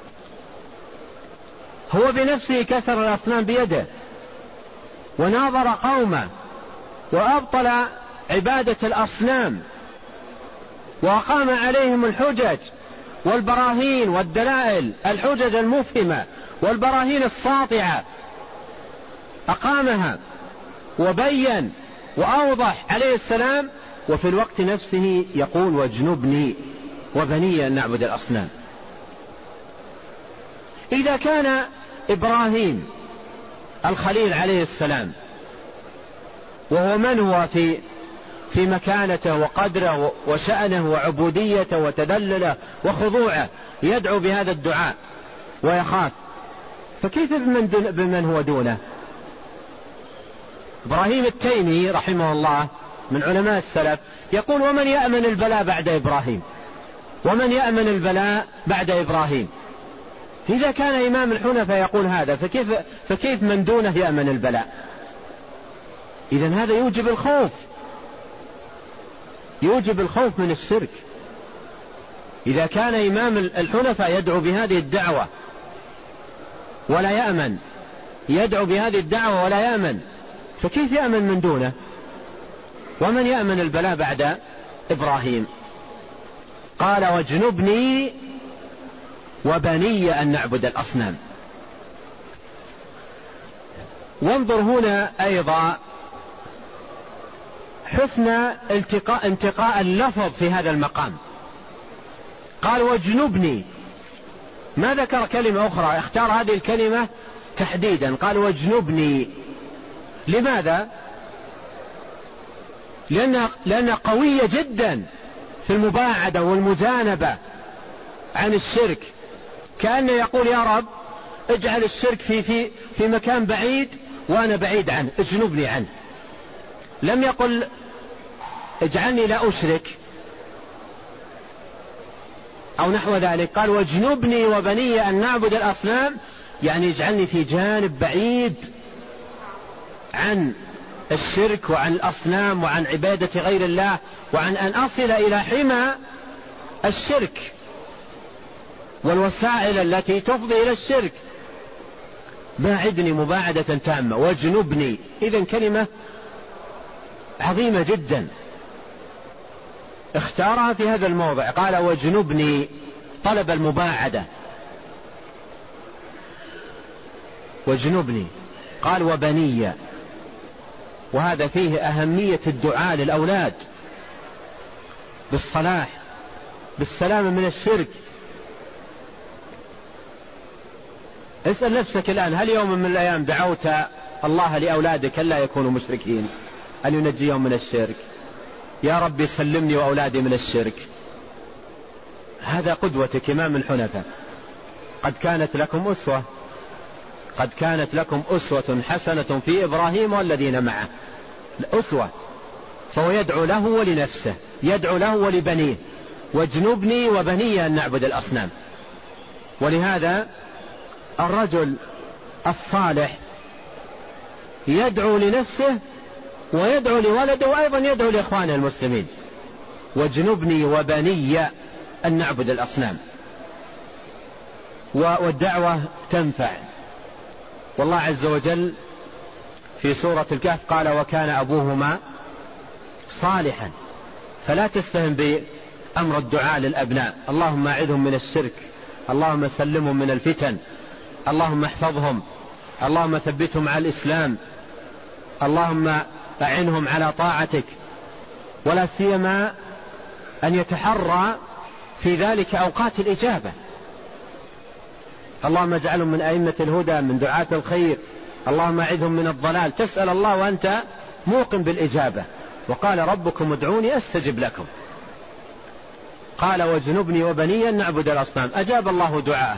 هو بنفسه كسر الأصنام بيده وناظر قومه وأبطل عبادة الأصنام وأقام عليهم الحجج والبراهين والدلائل، الحجج المفهمة والبراهين الساطعة أقامها وبين وأوضح عليه السلام، وفي الوقت نفسه يقول واجنبني وبني أن نعبد الأصنام. إذا كان إبراهيم الخليل عليه السلام، وهو من هو في مكانته وقدره وشأنه وعبوديته وتذلله وخضوعه، يدعو بهذا الدعاء ويخاف، فكيف بمن هو دونه؟ إبراهيم التيمي رحمه الله من علماء السلف يقول: ومن يأمن البلاء بعد إبراهيم؟ ومن يأمن البلاء بعد إبراهيم؟ إذا كان إمام الحنفاء يقول هذا، فكيف من دونه يأمن البلاء؟ إذن هذا يوجب الخوف، يوجب الخوف من الشرك. إذا كان إمام الحنفاء يدعو بهذه الدعوة ولا يأمن، يدعو بهذه الدعوة ولا يأمن، فكيف يأمن من دونه؟ ومن يأمن البلاء بعد إبراهيم؟ قال: واجنبني وبني أن نعبد الأصنام. وانظر هنا أيضا حسن انتقاء اللفظ في هذا المقام. قال واجنبني، ما ذكر كلمة أخرى، اختار هذه الكلمة تحديدا، قال واجنبني. لماذا؟ لأنها قوية جدا في المباعدة والمجانبة عن الشرك، كأنه يقول يا رب اجعل الشرك في مكان بعيد وأنا بعيد عنه، اجنبني عنه. لم يقل اجعلني لا أشرك أو نحو ذلك، قال واجنبني وبني أن نعبد الأصنام، يعني اجعلني في جانب بعيد عن الشرك وعن الأصنام وعن عبادة غير الله، وعن أن أصل إلى حمى الشرك والوسائل التي تفضي إلى الشرك. باعدني مباعدة تامة، واجنبني. إذن كلمة عظيمة جدا اختارها في هذا الموضع، قال واجنبني، طلب المباعدة. واجنبني، قال وبني، وهذا فيه أهمية الدعاء للأولاد بالصلاح بالسلامة من الشرك. اسأل نفسك الآن، هل يوم من الأيام دعوت الله لأولادك ألا يكونوا مشركين، أن ينجيهم من الشرك؟ يا ربي سلمني وأولادي من الشرك. هذا قدوتك إمام الحنفاء. قد كانت لكم أسوة حسنة في إبراهيم والذين معه، أسوة. فهو يدعو له ولنفسه، يدعو له ولبنيه، واجنبني وبني أن نعبد الأصنام. ولهذا الرجل الصالح يدعو لنفسه ويدعو لولده وأيضا يدعو لإخوانه المسلمين، واجنبني وبني أن نعبد الأصنام. والدعوة تنفع. والله عز وجل في سورة الكهف قال وكان أبوهما صالحا. فلا تستهن بأمر الدعاء للأبناء، اللهم أعذهم من الشرك، اللهم سلمهم من الفتن، اللهم احفظهم، اللهم ثبتهم على الإسلام، اللهم أعنهم على طاعتك. ولا سيما أن يتحرى في ذلك أوقات الإجابة. اللهم اجعلهم من أئمة الهدى، من دعاة الخير، اللهم أعذهم من الضلال. تسأل الله وأنت موقن بالإجابة. وقال ربكم ادعوني أستجب لكم. قال واجنبني وبني أن نعبد الأصنام، أجاب الله دعاءه.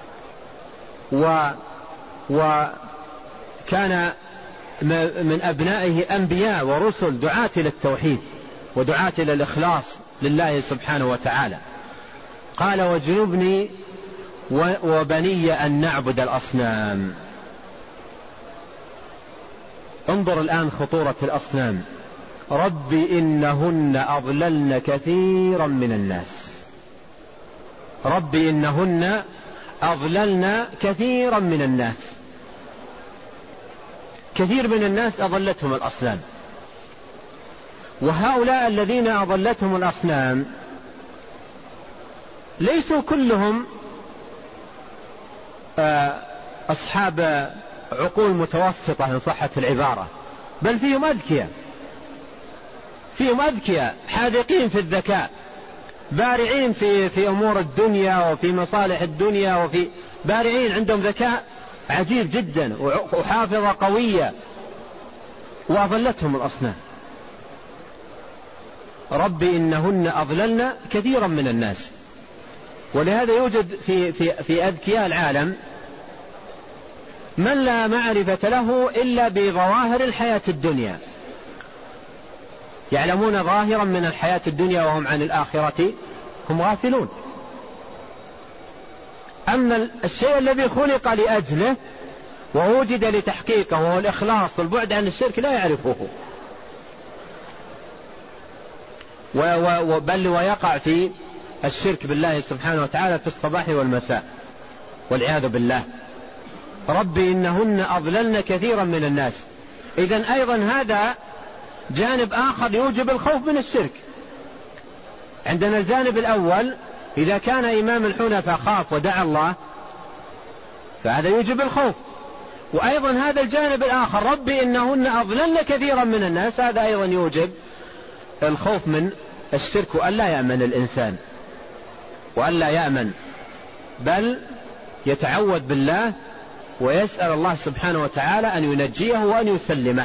وكان من أبنائه أنبياء ورسل دعاة إلى التوحيد ودعاة إلى الإخلاص لله سبحانه وتعالى. قال واجنبني وبني أن نعبد الأصنام. انظر الآن خطورة الأصنام. رب إنهن أضللن كثيرا من الناس. رب إنهن أضللن كثيرا من الناس. كثير من الناس أضلتهم الأصنام. وهؤلاء الذين أضلتهم الأصنام ليسوا كلهم أصحاب عقول متوسطة إن صحت العبارة، بل فيهم أذكياء حاذقين في الذكاء، بارعين في أمور الدنيا وفي مصالح الدنيا، وفي بارعين عندهم ذكاء عجيب جدا وحافظة قوية، وأضلتهم الأصنام. رب إنهن أضللن كثيرا من الناس. ولهذا يوجد في أذكياء العالم من لا معرفة له إلا بظواهر الحياة الدنيا، يعلمون ظاهرا من الحياة الدنيا وهم عن الآخرة هم غافلون. أما الشيء الذي خلق لأجله ووجد لتحقيقه وهو الإخلاص والبعد عن الشرك لا يعرفه، بل ويقع في الشرك بالله سبحانه وتعالى في الصباح والمساء والعياذ بالله. رب إنهن أضللن كثيرا من الناس. إذن أيضا هذا جانب آخر يوجب الخوف من الشرك. عندنا الجانب الأول، إذا كان إمام الحنفاء خاف ودعا الله فهذا يوجب الخوف. وأيضا هذا الجانب الآخر، رب إنهن أضللن كثيرا من الناس، هذا أيضا يوجب الخوف من الشرك، وألا يأمن الإنسان، وألا يأمن، بل يتعوذ بالله ويسأل الله سبحانه وتعالى أن ينجيه وأن يسلمه.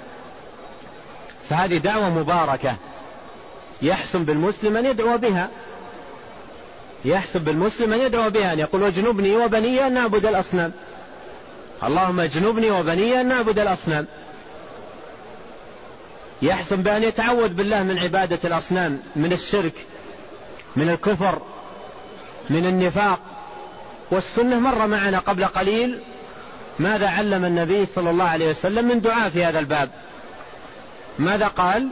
فهذه دعوة مباركة يحسن بالمسلم أن يدعو بها، يحسن بالمسلم أن يدعو بها، أن يقول واجنبني وبني أن نعبد الأصنام، اللهم اجنبني وبني أن نعبد الأصنام. يحسن بأن يتعوذ بالله من عبادة الأصنام، من الشرك، من الكفر، من النفاق. والسنة مر معنا قبل قليل ماذا علم النبي صلى الله عليه وسلم من دعاء في هذا الباب. ماذا قال؟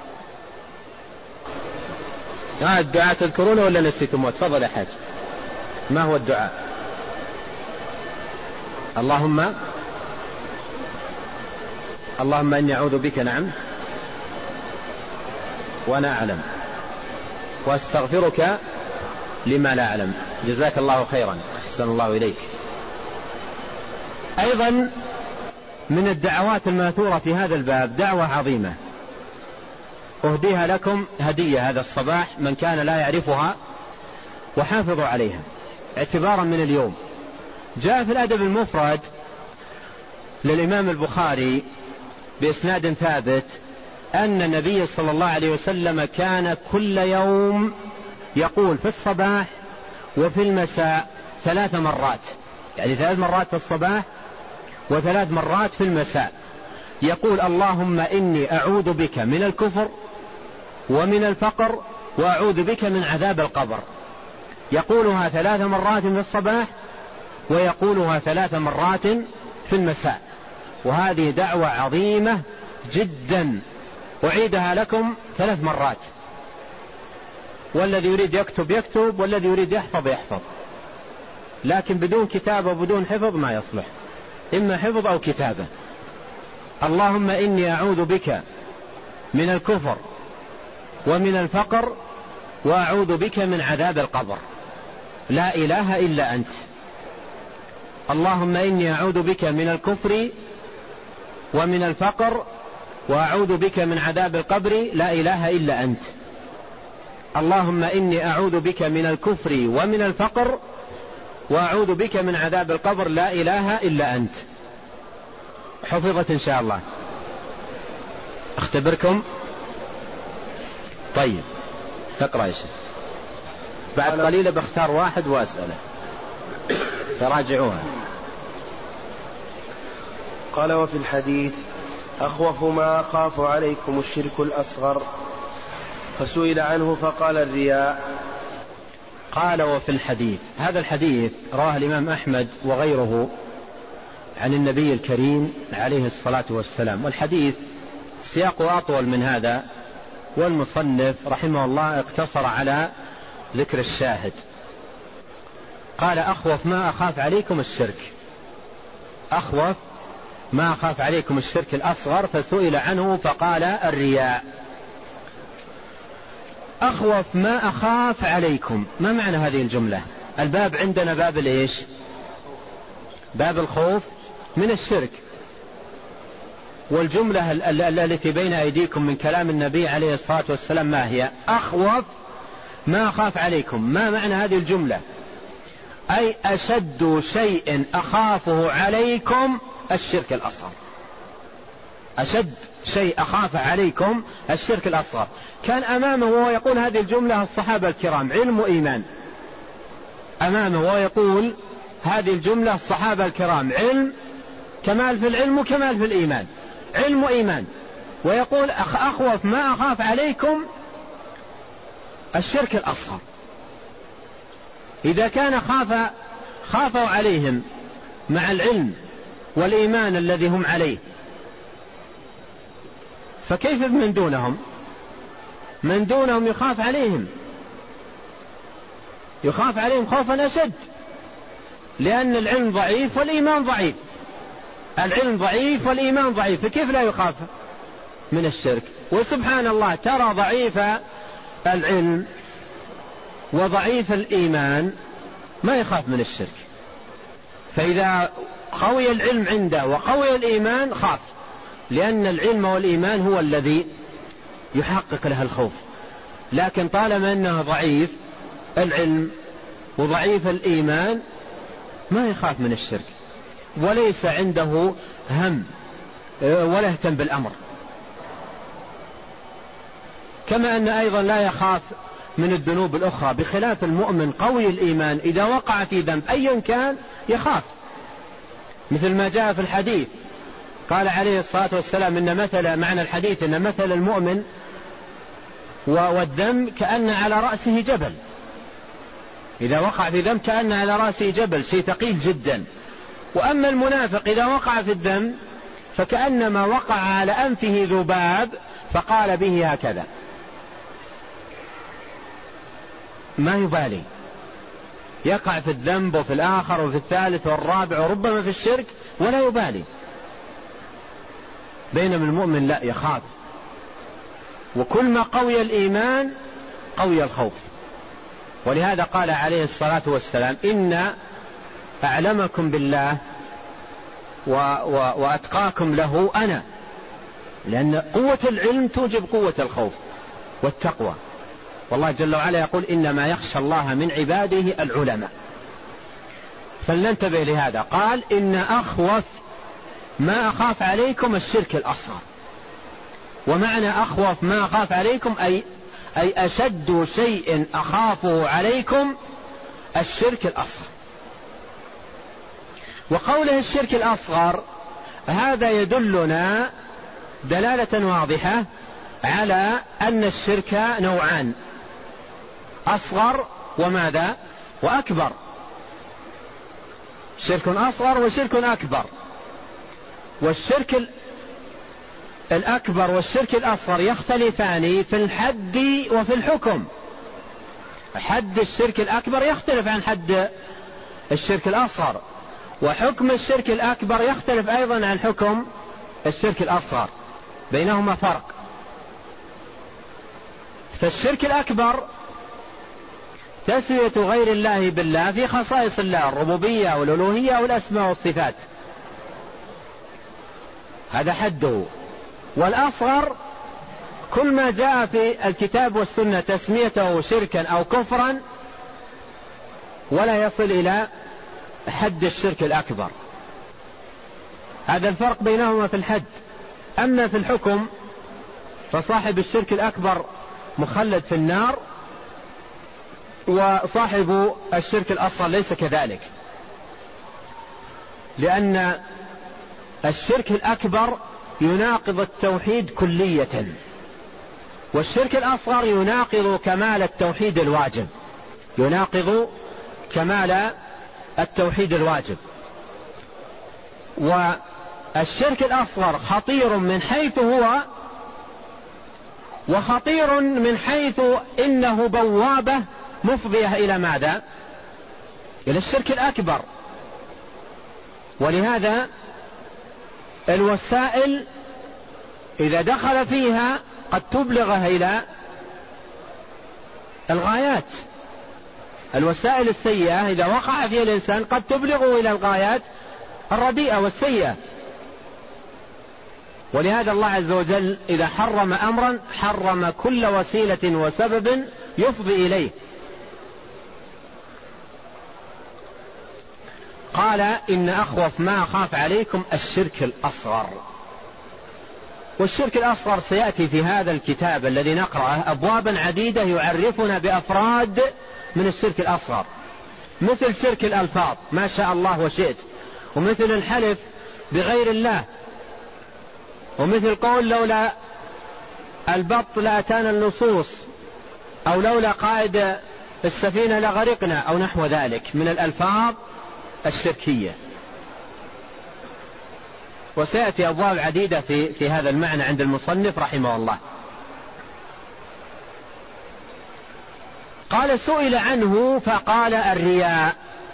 الدعاء تذكرونه ولا نسيتموه؟ تفضل يا حاج. ما هو الدعاء؟ اللهم إني أعوذ بك، نعم، وأنا أعلم، وأستغفرك لما لا أعلم. جزاك الله خيرا، أحسن الله إليك. أيضا من الدعوات الماثورة في هذا الباب دعوة عظيمة أهديها لكم هدية هذا الصباح من كان لا يعرفها، وحافظوا عليها اعتبارا من اليوم. جاء في الأدب المفرد للإمام البخاري بإسناد ثابت أن النبي صلى الله عليه وسلم كان كل يوم يقول في الصباح وفي المساء 3 مرات، يعني 3 مرات في الصباح و3 مرات في المساء، يقول اللهم إني أعوذ بك من الكفر ومن الفقر وأعوذ بك من عذاب القبر. يقولها 3 مرات في الصباح ويقولها 3 مرات في المساء. وهذه دعوة عظيمة جدا، أعيدها لكم 3 مرات، والذي يريد يكتب يكتب، والذي يريد يحفظ يحفظ، لكن بدون كتابة وبدون حفظ ما يصلح، إما حفظ أو كتابة. اللهم إني أعوذ بك من الكفر ومن الفقر وأعوذ بك من عذاب القبر، لا إله إلا أنت. اللهم إني أعوذ بك من الكفر ومن الفقر وأعوذ بك من عذاب القبر، لا إله إلا أنت. اللهم إني أعوذ بك من الكفر ومن الفقر وأعوذ بك من عذاب القبر، لا إله إلا أنت. حفظت إن شاء الله. اختبركم. طيب تقرأ يا شيخ، بعد قليل بختار واحد وأسأله تراجعوها. قال وفي الحديث أخوف ما أخاف عليكم الشرك الأصغر، فسئل عنه فقال الرياء. قال وفي الحديث، هذا الحديث رواه الإمام أحمد وغيره عن النبي الكريم عليه الصلاة والسلام، والحديث سياقه أطول من هذا، والمصنف رحمه الله اقتصر على ذكر الشاهد. قال أخوف ما أخاف عليكم الشرك، أخوف ما أخاف عليكم الشرك الأصغر، فسئل عنه فقال الرياء. أخوف ما أخاف عليكم، ما معنى هذه الجملة؟ الباب عندنا باب الإيش؟ باب الخوف من الشرك. والجملة التي بين أيديكم من كلام النبي عليه الصلاة والسلام ما هي؟ أخوف ما أخاف عليكم. ما معنى هذه الجملة؟ أي أشد شيء أخافه عليكم الشرك الأصغر، أشد شيء أخاف عليكم الشرك الأصغر. كان أمامه وهو يقول هذه الجملة الصحابة الكرام علم وإيمان، أمامه وهو يقول هذه الجملة الصحابة الكرام علم، كمال في العلم وكمال في الإيمان، علم وإيمان، ويقول أخوف ما أخاف عليكم الشرك الأصغر. إذا كان خافوا عليهم مع العلم والإيمان الذي هم عليه، فكيف من دونهم؟ من دونهم يخاف عليهم خوفا أشد، لأن العلم ضعيف والإيمان ضعيف، العلم ضعيف والإيمان ضعيف، فكيف لا يخاف من الشرك؟ وسبحان الله ترى ضعيف العلم وضعيف الإيمان ما يخاف من الشرك، فإذا قوي العلم عنده وقوي الإيمان خاف، لأن العلم والإيمان هو الذي يحقق له الخوف. لكن طالما أنه ضعيف العلم وضعيف الإيمان ما يخاف من الشرك. وليس عنده هم ولا يهتم بالأمر. كما أن أيضا لا يخاف من الذنوب الأخرى، بخلاف المؤمن قوي الإيمان إذا وقع في ذنب أيا كان يخاف، مثل ما جاء في الحديث قال عليه الصلاة والسلام إن مثل معنى الحديث إن مثل المؤمن والذنب كأن على رأسه جبل، إذا وقع في ذنب كأن على رأسه جبل، شيء ثقيل جدا. وأما المنافق إذا وقع في الذنب فكأنما وقع على أنفه ذباب فقال به هكذا، ما يبالي، يقع في الذنب وفي الآخر وفي الثالث والرابع وربما في الشرك ولا يبالي. بينما المؤمن لا، يخاف، وكل ما قوي الإيمان قوي الخوف. ولهذا قال عليه الصلاة والسلام إن أعلمكم بالله وأتقاكم له أنا، لأن قوة العلم توجب قوة الخوف والتقوى. والله جل وعلا يقول إنما يخشى الله من عباده العلماء. فلننتبه لهذا. قال إن أخوف ما أخاف عليكم الشرك الأصغر. ومعنى أخوف ما أخاف عليكم أي أشد شيء أخافه عليكم الشرك الأصغر. وقوله الشرك الأصغر هذا يدلنا دلالة واضحة على أن الشرك نوعان، أصغر وماذا؟ وأكبر. شرك أصغر وشرك أكبر. والشرك الأكبر والشرك الأصغر يختلفان في الحد وفي الحكم. حد الشرك الأكبر يختلف عن حد الشرك الأصغر، وحكم الشرك الأكبر يختلف أيضا عن حكم الشرك الأصغر، بينهما فرق. فالشرك الأكبر تسوية غير الله بالله في خصائص الله، الربوبية والألوهية والأسماء والصفات، هذا حده. والأصغر كل ما جاء في الكتاب والسنة تسميته شركا أو كفرا ولا يصل إلى حد الشرك الأكبر. هذا الفرق بينهما في الحد. أما في الحكم فصاحب الشرك الأكبر مخلد في النار، وصاحب الشرك الأصغر ليس كذلك، لأن الشرك الأكبر يناقض التوحيد كلية، والشرك الأصغر يناقض كمال التوحيد الواجب، يناقض كمال التوحيد الواجب. والشرك الأصغر خطير من حيث هو، وخطير من حيث إنه بوابة مفضية إلى ماذا؟ إلى الشرك الأكبر. ولهذا الوسائل إذا دخل فيها قد تبلغها إلى الغايات. الوسائل السيئة إذا وقع فيها الإنسان قد تبلغه إلى الغايات الرديئة والسيئة. ولهذا الله عز وجل إذا حرم أمرا حرم كل وسيلة وسبب يفضي إليه. قال إن أخوف ما أخاف عليكم الشرك الأصغر. والشرك الأصغر سيأتي في هذا الكتاب الذي نقرأه أبوابا عديدة يعرفنا بأفراد من الشرك الأصغر، مثل شرك الألفاظ ما شاء الله وشئت، ومثل الحلف بغير الله، ومثل قول لولا البط لأتانا اللصوص، أو لولا قائد السفينة لغرقنا، أو نحو ذلك من الألفاظ الشركية. وسيأتي أبواب عديدة في هذا المعنى عند المصنف رحمه الله. قال سئل عنه فقال الرياء.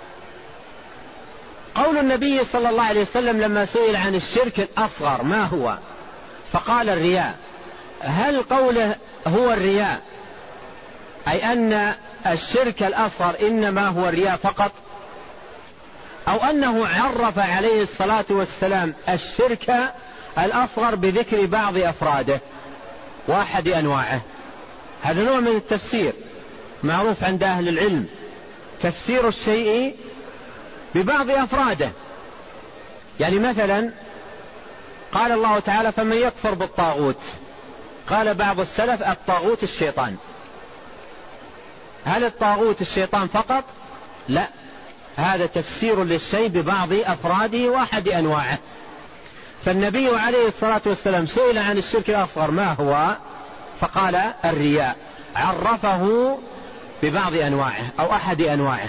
قول النبي صلى الله عليه وسلم لما سئل عن الشرك الأصغر ما هو فقال الرياء، هل قوله هو الرياء أي أن الشرك الأصغر إنما هو الرياء فقط، أو أنه عرف عليه الصلاة والسلام الشرك الأصغر بذكر بعض أفراده وأحد أنواعه؟ هذا نوع من التفسير معروف عند أهل العلم، تفسير الشيء ببعض أفراده. يعني مثلا قال الله تعالى فمن يكفر بالطاغوت، قال بعض السلف الطاغوت الشيطان. هل الطاغوت الشيطان فقط؟ لا، هذا تفسير للشيء ببعض أفراده وأحد أنواعه. فالنبي عليه الصلاة والسلام سئل عن الشرك الأصغر ما هو، فقال الرياء، عرفه ببعض أنواعه أو أحد أنواعه.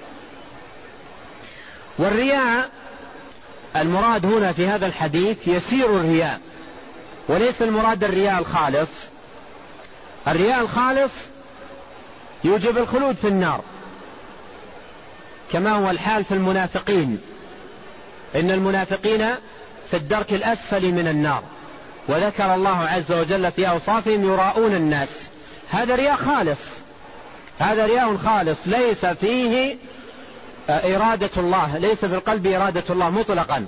والرياء المراد هنا في هذا الحديث يسير الرياء، وليس المراد الرياء الخالص. الرياء الخالص يوجب الخلود في النار، كما هو الحال في المنافقين، إن المنافقين في الدرك الأسفل من النار، وذكر الله عز وجل في أوصافهم يراؤون الناس. هذا رياء خالص، هذا رياء خالص ليس فيه إرادة الله، ليس في القلب إرادة الله مطلقا.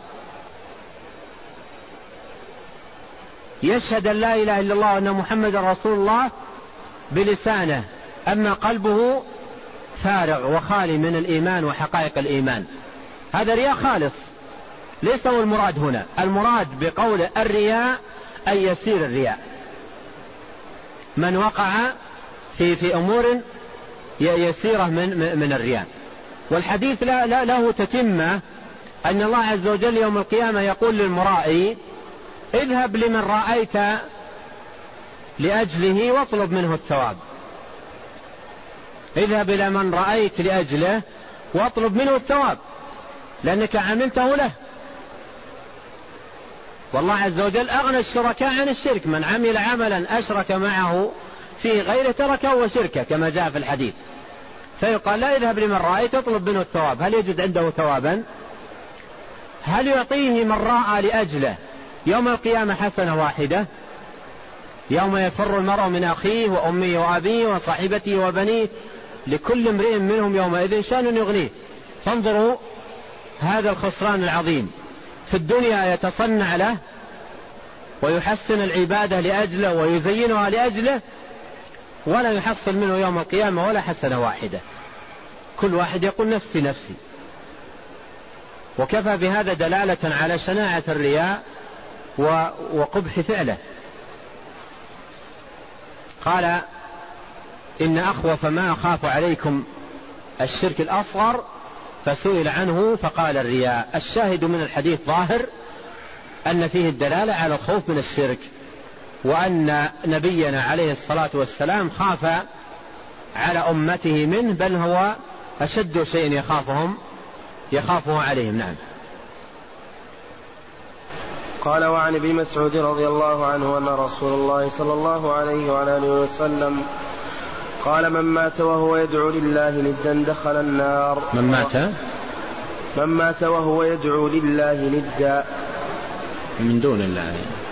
يشهد أن لا إله إلا الله وأن محمد رسول الله بلسانه، أما قلبه فارغ وخالي من الإيمان وحقائق الإيمان. هذا رياء خالص، ليس هو المراد هنا. المراد بقول الرياء أن يسير الرياء، من وقع في أمور يسيرة من الرياء. والحديث له تتمة، أن الله عز وجل يوم القيامة يقول للمرائي اذهب لمن رأيت لأجله واطلب منه الثواب. اذهب إلى من رأيت لأجله واطلب منه الثواب، لأنك عملته له. والله عز وجل أغنى الشركاء عن الشرك، من عمل عملا أشرك معه فيه غيره تركه وشركه، كما جاء في الحديث. فيقال لا، اذهب لمن رأيت اطلب منه الثواب. هل يجد عنده ثوابا؟ هل يعطيه من رأى لأجله يوم القيامة حسنة واحدة؟ يوم يفر المرء من أخيه وأمه وأبيه وصاحبته وبنيه، لكل امرئ منهم يومئذ شأن يغنيه. فانظروا هذا الخسران العظيم. في الدنيا يتصنع له ويحسن العبادة لأجله ويزينها لأجله، ولا يحصل منه يوم القيامة ولا حسنة واحدة. كل واحد يقول نفسي نفسي. وكفى بهذا دلالة على شناعة الرياء وقبح فعله. قال إن أخوف ما أخاف عليكم الشرك الأصغر، فسئل عنه فقال الرياء. الشاهد من الحديث ظاهر أن فيه الدلالة على الخوف من الشرك، وأن نبينا عليه الصلاة والسلام خاف على أمته منه، بل هو أشد شيء يخافه عليهم. نعم. قال وعن ابن مسعود رضي الله عنه أن رسول الله صلى الله عليه وعلى آله وسلم قال من مات وهو يدعو لله ندا دخل النار. من مات وهو يدعو لله ندا من دون الله.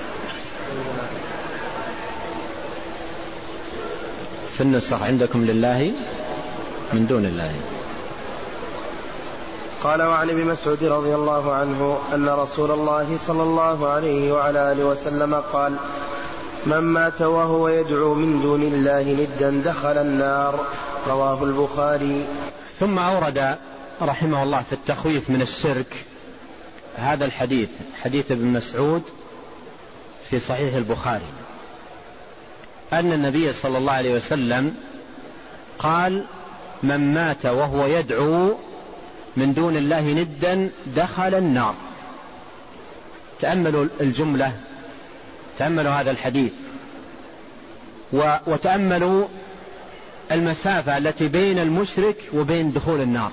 في النسخ عندكم لله من دون الله. قال وعن ابن مسعود رضي الله عنه أن رسول الله صلى الله عليه وعلى آله وسلم قال من مات وهو يدعو من دون الله ندا دخل النار. رواه البخاري. ثم أورد رحمه الله في التخويف من الشرك هذا الحديث، حديث ابن مسعود في صحيح البخاري، أن النبي صلى الله عليه وسلم قال من مات وهو يدعو من دون الله ندا دخل النار. تأملوا الجملة، تأملوا هذا الحديث، وتأملوا المسافة التي بين المشرك وبين دخول النار.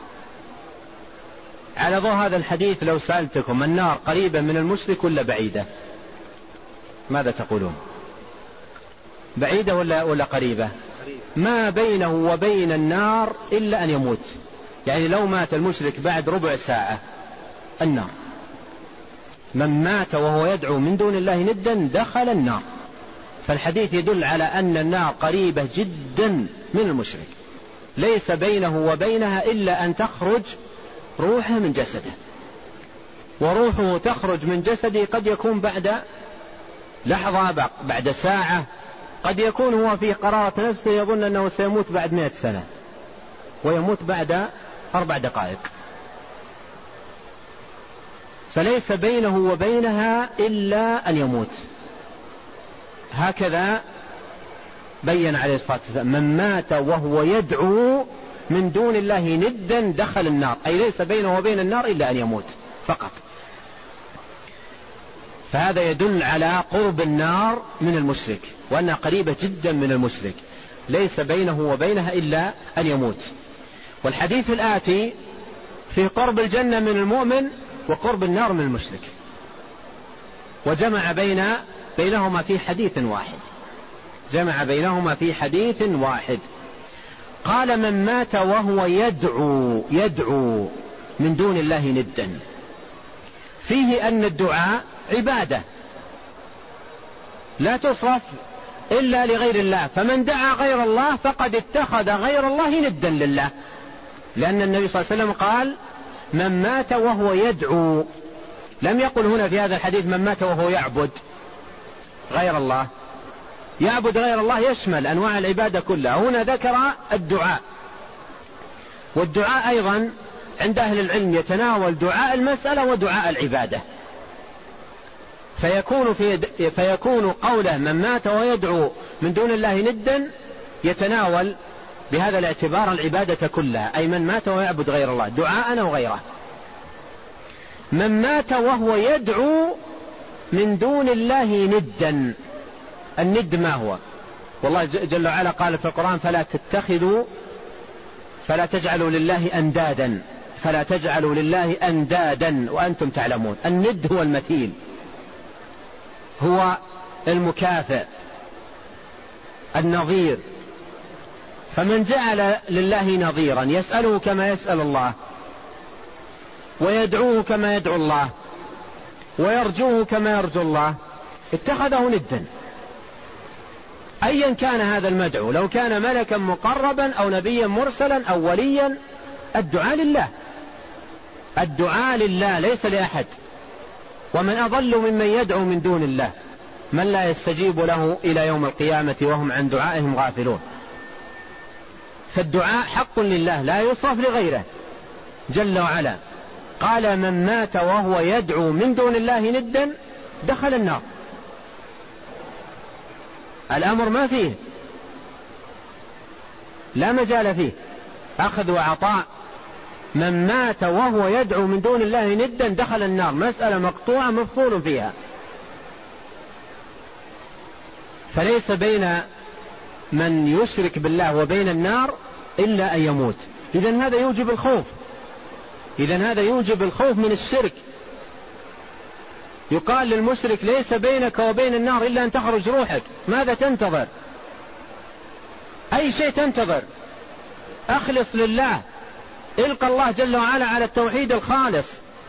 على ضوء هذا الحديث لو سألتكم النار قريبة من المشرك ولا بعيدة، ماذا تقولون؟ بعيدة ولا قريبة؟ ما بينه وبين النار إلا أن يموت، يعني لو مات المشرك بعد ربع ساعة النار. من مات وهو يدعو من دون الله ندا دخل النار. فالحديث يدل على أن النار قريبة جدا من المشرك، ليس بينه وبينها إلا أن تخرج روحه من جسده، وروحه تخرج من جسده قد يكون بعد لحظة، بعد ساعة، قد يكون هو في قرارة نفسه يظن أنه سيموت بعد 100 سنة ويموت بعد 4 دقائق. فليس بينه وبينها إلا أن يموت. هكذا بين عليه الصلاة والسلام: من مات وهو يدعو من دون الله ندا دخل النار، أي ليس بينه وبين النار إلا أن يموت فقط. فهذا يدل على قرب النار من المشرك، وأنها قريبة جدا من المشرك، ليس بينه وبينها إلا أن يموت. والحديث الآتي في قرب الجنة من المؤمن وقرب النار من المشرك، وجمع بينهما في حديث واحد، جمع بينهما في حديث واحد. قال: من مات وهو يدعو من دون الله ندا، فيه أن الدعاء عبادة لا تصرف إلا لغير الله، فمن دعا غير الله فقد اتخذ غير الله ندا لله، لأن النبي صلى الله عليه وسلم قال: من مات وهو يدعو، لم يقل هنا في هذا الحديث من مات وهو يعبد غير الله. يعبد غير الله يشمل أنواع العبادة كلها، هنا ذكر الدعاء. والدعاء أيضا عند أهل العلم يتناول دعاء المسألة ودعاء العبادة، فيكون قوله من مات ويدعو من دون الله ندا يتناول بهذا الاعتبار العبادة كلها، أي من مات ويعبد غير الله دعاء أو غيره. من مات وهو يدعو من دون الله ندا، الند ما هو؟ والله جل وعلا قال في القرآن: فلا تجعلوا لله أندادا، فلا تجعلوا لله أندادا وأنتم تعلمون. الند هو المثيل، هو المكافئ، النظير. فمن جعل لله نظيرا يسأله كما يسأل الله، ويدعوه كما يدعو الله، ويرجوه كما يرجو الله، اتخذه ندا. أيا كان هذا المدعو، لو كان ملكا مقربا أو نبيا مرسلا أو وليا، الدعاء لله، الدعاء لله ليس لأحد. ومن أضل ممن يدعو من دون الله من لا يستجيب له إلى يوم القيامة وهم عن دعائهم غافلون. فالدعاء حق لله لا يصرف لغيره جل وعلا. قال: من مات وهو يدعو من دون الله ندا دخل النار. الأمر ما فيه، لا مجال فيه، أخذ وعطاء. من مات وهو يدعو من دون الله ندا دخل النار، مسألة مقطوعة مفصول فيها. فليس بين من يشرك بالله وبين النار إلا أن يموت. إذن هذا يوجب الخوف، إذن هذا يوجب الخوف من الشرك. يقال للمشرك: ليس بينك وبين النار إلا أن تخرج روحك، ماذا تنتظر؟ أي شيء تنتظر؟ أخلص لله، إلقى الله جل وعلا على التوحيد الخالص.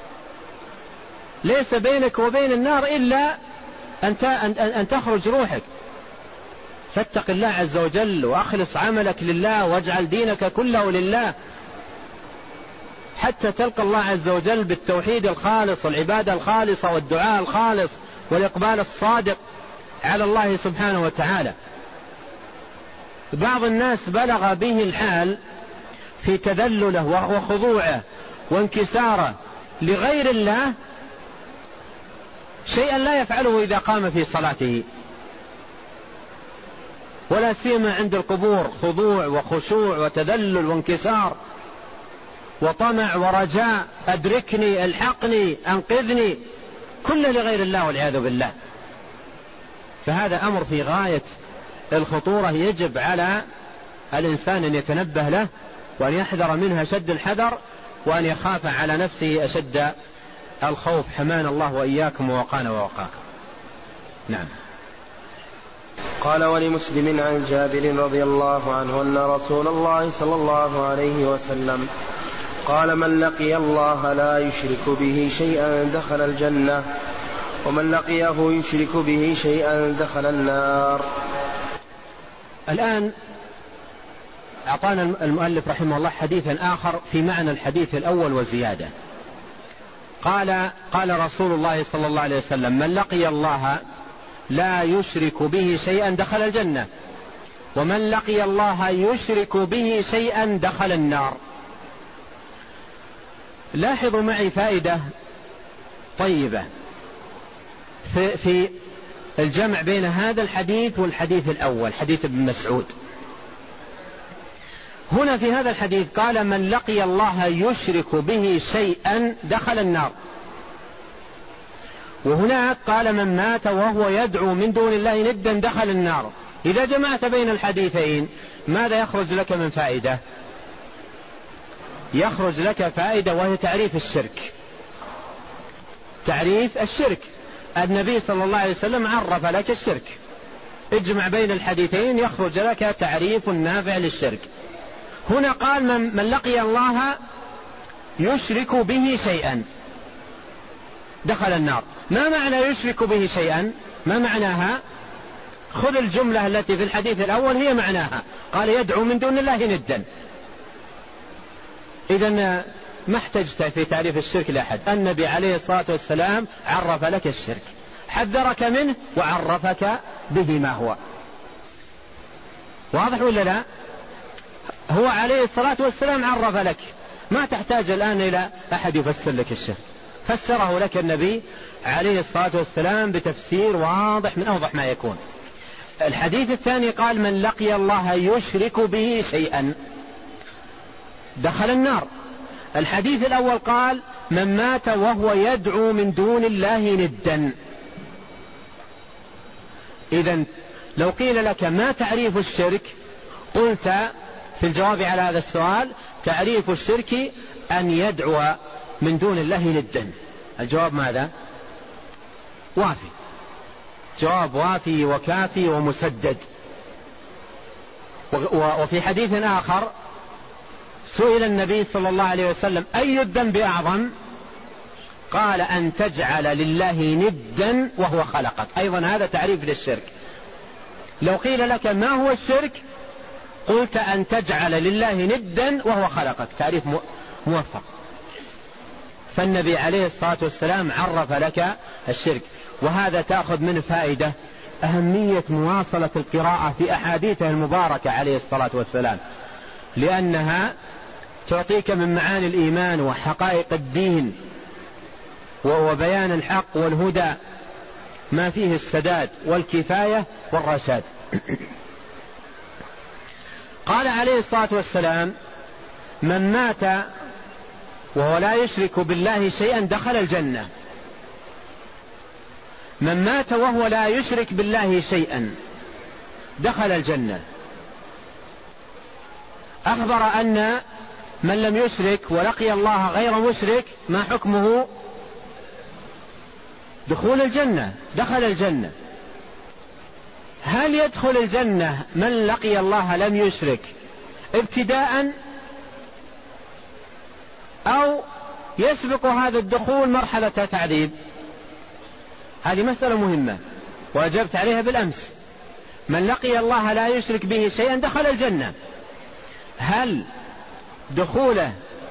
ليس بينك وبين النار إلا أن تخرج روحك. فاتق الله عز وجل وأخلص عملك لله، واجعل دينك كله لله، حتى تلقى الله عز وجل بالتوحيد الخالص والعبادة الخالصة والدعاء الخالص والإقبال الصادق على الله سبحانه وتعالى. بعض الناس بلغ به الحال في تذلله وخضوعه وانكساره لغير الله شيئا لا يفعله إذا قام في صلاته، ولا سيما عند القبور، خضوع وخشوع وتذلل وانكسار وطمع ورجاء، أدركني، الحقني، أنقذني، كله لغير الله والعياذ بالله. فهذا أمر في غاية الخطورة، يجب على الإنسان أن يتنبه له وأن يحذر منها شد الحذر، وأن يخاف على نفسه أشد الخوف. حمانا الله وإياكم ووقانا ووقاكم. نعم. قال: ولمسلم عن جابر رضي الله عنه أن رسول الله صلى الله عليه وسلم قال: من لقي الله لا يشرك به شيئا دخل الجنة، ومن لقيه يشرك به شيئا دخل النار. الآن أعطانا المؤلف رحمه الله حديثا آخر في معنى الحديث الأول وزيادة. قال رسول الله صلى الله عليه وسلم: من لقي الله لا يشرك به شيئا دخل الجنة، ومن لقي الله يشرك به شيئا دخل النار. لاحظوا معي فائدة طيبة في الجمع بين هذا الحديث والحديث الأول حديث ابن مسعود. هنا في هذا الحديث قال من لقي الله يشرك به شيئا دخل النار، وهناك قال من مات وهو يدعو من دون الله ندا دخل النار. إذا جمعت بين الحديثين ماذا يخرج لك من فائدة؟ يخرج لك فائدة وهي تعريف الشرك. تعريف الشرك، النبي صلى الله عليه وسلم عرف لك الشرك. اجمع بين الحديثين يخرج لك تعريف نافع للشرك. هنا قال من لقي الله يشرك به شيئا دخل النار. ما معنى يشرك به شيئا؟ ما معناها؟ خذ الجملة التي في الحديث الأول هي معناها، قال يدعو من دون الله ندا. إذن ما احتجت في تعريف الشرك لأحد، النبي عليه الصلاة والسلام عرف لك الشرك، حذرك منه وعرفك به ما هو. واضح ولا لا؟ هو عليه الصلاة والسلام عرف لك، ما تحتاج الآن إلى أحد يفسر لك الشرك، فسره لك النبي عليه الصلاة والسلام بتفسير واضح من أوضح ما يكون. الحديث الثاني قال من لقي الله يشرك به شيئا دخل النار. الحديث الأول قال من مات وهو يدعو من دون الله ندا. إذن لو قيل لك ما تعريف الشرك قلت في الجواب على هذا السؤال تعريف الشرك أن يدعو من دون الله ندا. الجواب ماذا؟ وافي، جواب وافي وكافي ومسدد. وفي حديث آخر سئل النبي صلى الله عليه وسلم أي الذنب أعظم؟ قال أن تجعل لله ندا وهو خلقك. أيضا هذا تعريف للشرك. لو قيل لك ما هو الشرك قلت أن تجعل لله ندا وهو خلقك، تعريف موفق. فالنبي عليه الصلاة والسلام عرف لك الشرك. وهذا تأخذ منه فائدة أهمية مواصلة القراءة في أحاديثه المباركة عليه الصلاة والسلام، لأنها تعطيك من معاني الإيمان وحقائق الدين وبيان الحق والهدى ما فيه السداد والكفاية والرشاد. قال عليه الصلاة والسلام من مات وهو لا يشرك بالله شيئا دخل الجنة. من مات وهو لا يشرك بالله شيئا دخل الجنة. أخبر أن من لم يشرك ولقي الله غير مشرك ما حكمه؟ دخول الجنة، دخل الجنة. هل يدخل الجنة من لقي الله لم يشرك ابتداء أو يسبق هذا الدخول مرحلة تعذيب؟ هذه مسألة مهمة وأجبت عليها بالأمس. من لقي الله لا يشرك به شيئا دخل الجنة. هل دخولا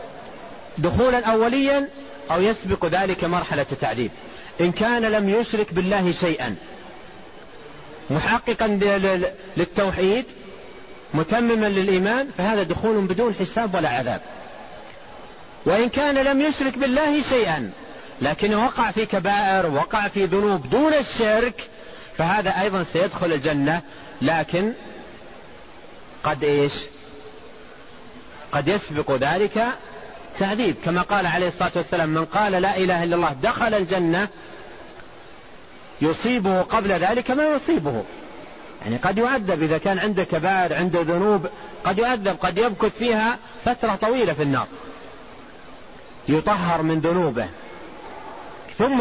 أوليا أو يسبق ذلك مرحلة تعذيب؟ إن كان لم يشرك بالله شيئا محققا للتوحيد متمما للإيمان فهذا دخول بدون حساب ولا عذاب. وإن كان لم يشرك بالله شيئا لكنه وقع في كبائر وقع في ذنوب دون الشرك فهذا أيضا سيدخل الجنة، لكن قد يسبق ذلك تعذيب، كما قال عليه الصلاة والسلام من قال لا إله إلا الله دخل الجنة يصيبه قبل ذلك ما يصيبه. يعني قد يعذب إذا كان عنده كبائر عنده ذنوب، قد يعذب، قد يمكث فيها فترة طويلة في النار يطهر من ذنوبه، ثم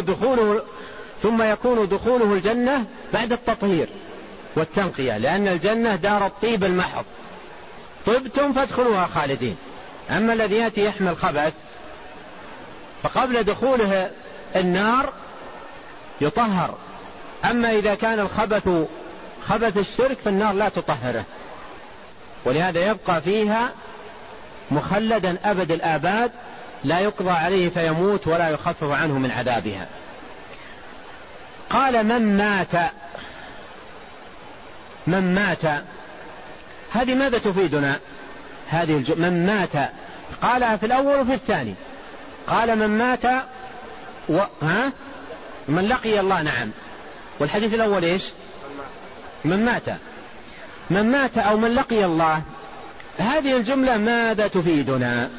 يكون دخوله الجنة بعد التطهير والتنقية، لأن الجنة دار الطيب المحض، طبتم فادخلوها خالدين. أما الذي يأتي يحمل خبث فقبل دخوله النار يطهر. أما إذا كان الخبث خبث الشرك فالنار لا تطهره، ولهذا يبقى فيها مخلدا أبد الآباد لا يقضى عليه فيموت ولا يخفف عنه من عذابها. قال من مات هذه ماذا تفيدنا؟ هذه من مات قالها في الأول وفي الثاني. قال من مات من لقي الله. نعم. والحديث الأول إيش؟ من مات أو من لقي الله. هذه الجملة ماذا تفيدنا؟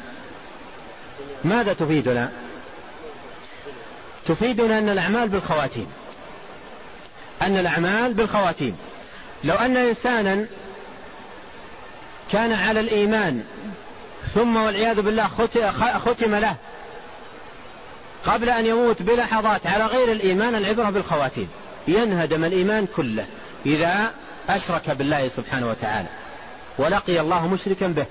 تفيدنا أن الأعمال بالخواتيم. لو أن إنسانا كان على الإيمان ثم والعياذ بالله ختم له قبل أن يموت بلحظات على غير الإيمان، العبرة بالخواتيم. ينهدم الإيمان كله إذا أشرك بالله سبحانه وتعالى ولقي الله مشركا به.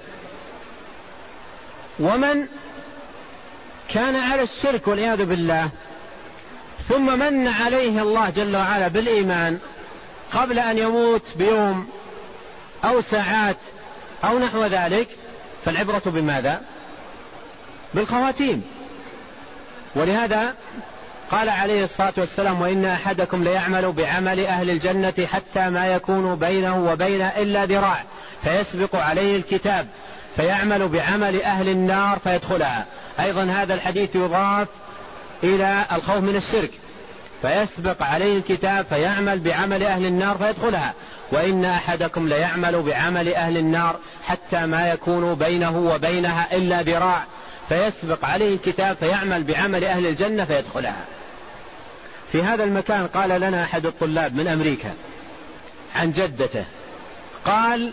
ومن كان على الشرك والعياذ بالله ثم من عليه الله جل وعلا بالإيمان قبل أن يموت بيوم أو ساعات أو نحو ذلك، فالعبرة بماذا؟ بالخواتيم. ولهذا قال عليه الصلاة والسلام: وإن أحدكم ليعمل بعمل أهل الجنة حتى ما يكون بينه وبين إلا ذراع فيسبق عليه الكتاب فيعمل بعمل أهل النار فيدخلها. أيضا هذا الحديث يضاف إلى الخوف من الشرك، فيسبق عليه الكتاب فيعمل بعمل أهل النار فيدخلها. وإن أحدكم ليعمل بعمل أهل النار حتى ما يكون بينه وبينها إلا ذراع فيسبق عليه الكتاب فيعمل بعمل أهل الجنة فيدخلها. في هذا المكان قال لنا أحد الطلاب من أمريكا عن جدته، قال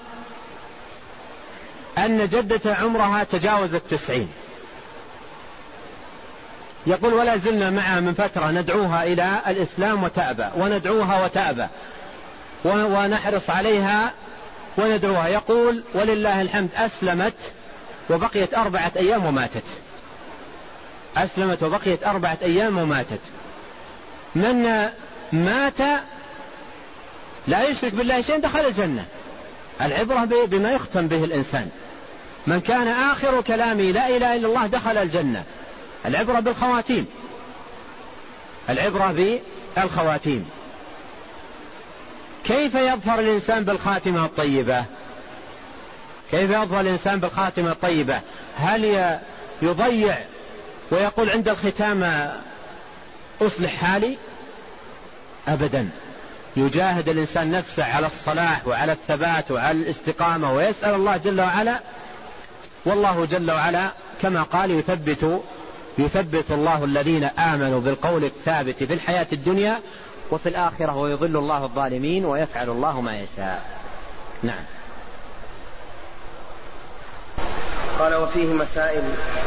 أن جدته عمرها تجاوزت 90. يقول: ولا زلنا معها من فترة ندعوها إلى الإسلام وتأبى، وندعوها وتأبى، ونحرص عليها وندعوها. يقول: ولله الحمد أسلمت وبقيت 4 أيام وماتت. أسلمت وبقيت 4 أيام وماتت. من مات لا يشرك بالله شيئا دخل الجنة. العبرة بما يختم به الإنسان. من كان آخر كلامي لا إله إلا الله دخل الجنة. العبرة بالخواتيم. كيف يظفر الإنسان بالخاتمة الطيبة؟ هل يضيع ويقول عند الختام أصلح حالي؟ أبدا. يجاهد الإنسان نفسه على الصلاح وعلى الثبات وعلى الاستقامة ويسأل الله جل وعلا، والله جل وعلا كما قال: يثبت الله الذين آمنوا بالقول الثابت في الحياة الدنيا وفي الآخرة ويضل الله الظالمين ويفعل الله ما يشاء. نعم. قال: وفيه مسائل.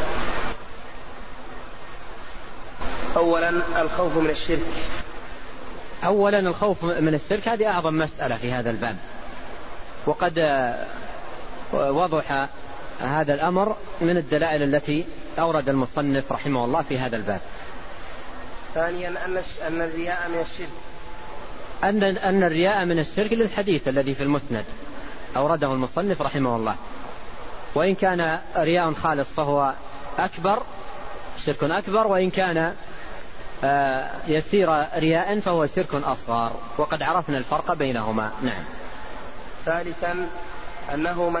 أولا الخوف من الشرك. الخوف من الشرك هذه أعظم مسألة في هذا الباب، وقد وضح هذا الأمر من الدلائل التي أورد المصنف رحمه الله في هذا الباب. ثانيا أن الرياء من الشرك. أن الرياء من الشرك للحديث الذي في المسند أورده المصنف رحمه الله. وإن كان رياء خالص فهو شرك أكبر، وإن كان يسير رياء فهو شرك أصغر، وقد عرفنا الفرق بينهما. نعم. ثالثا أنه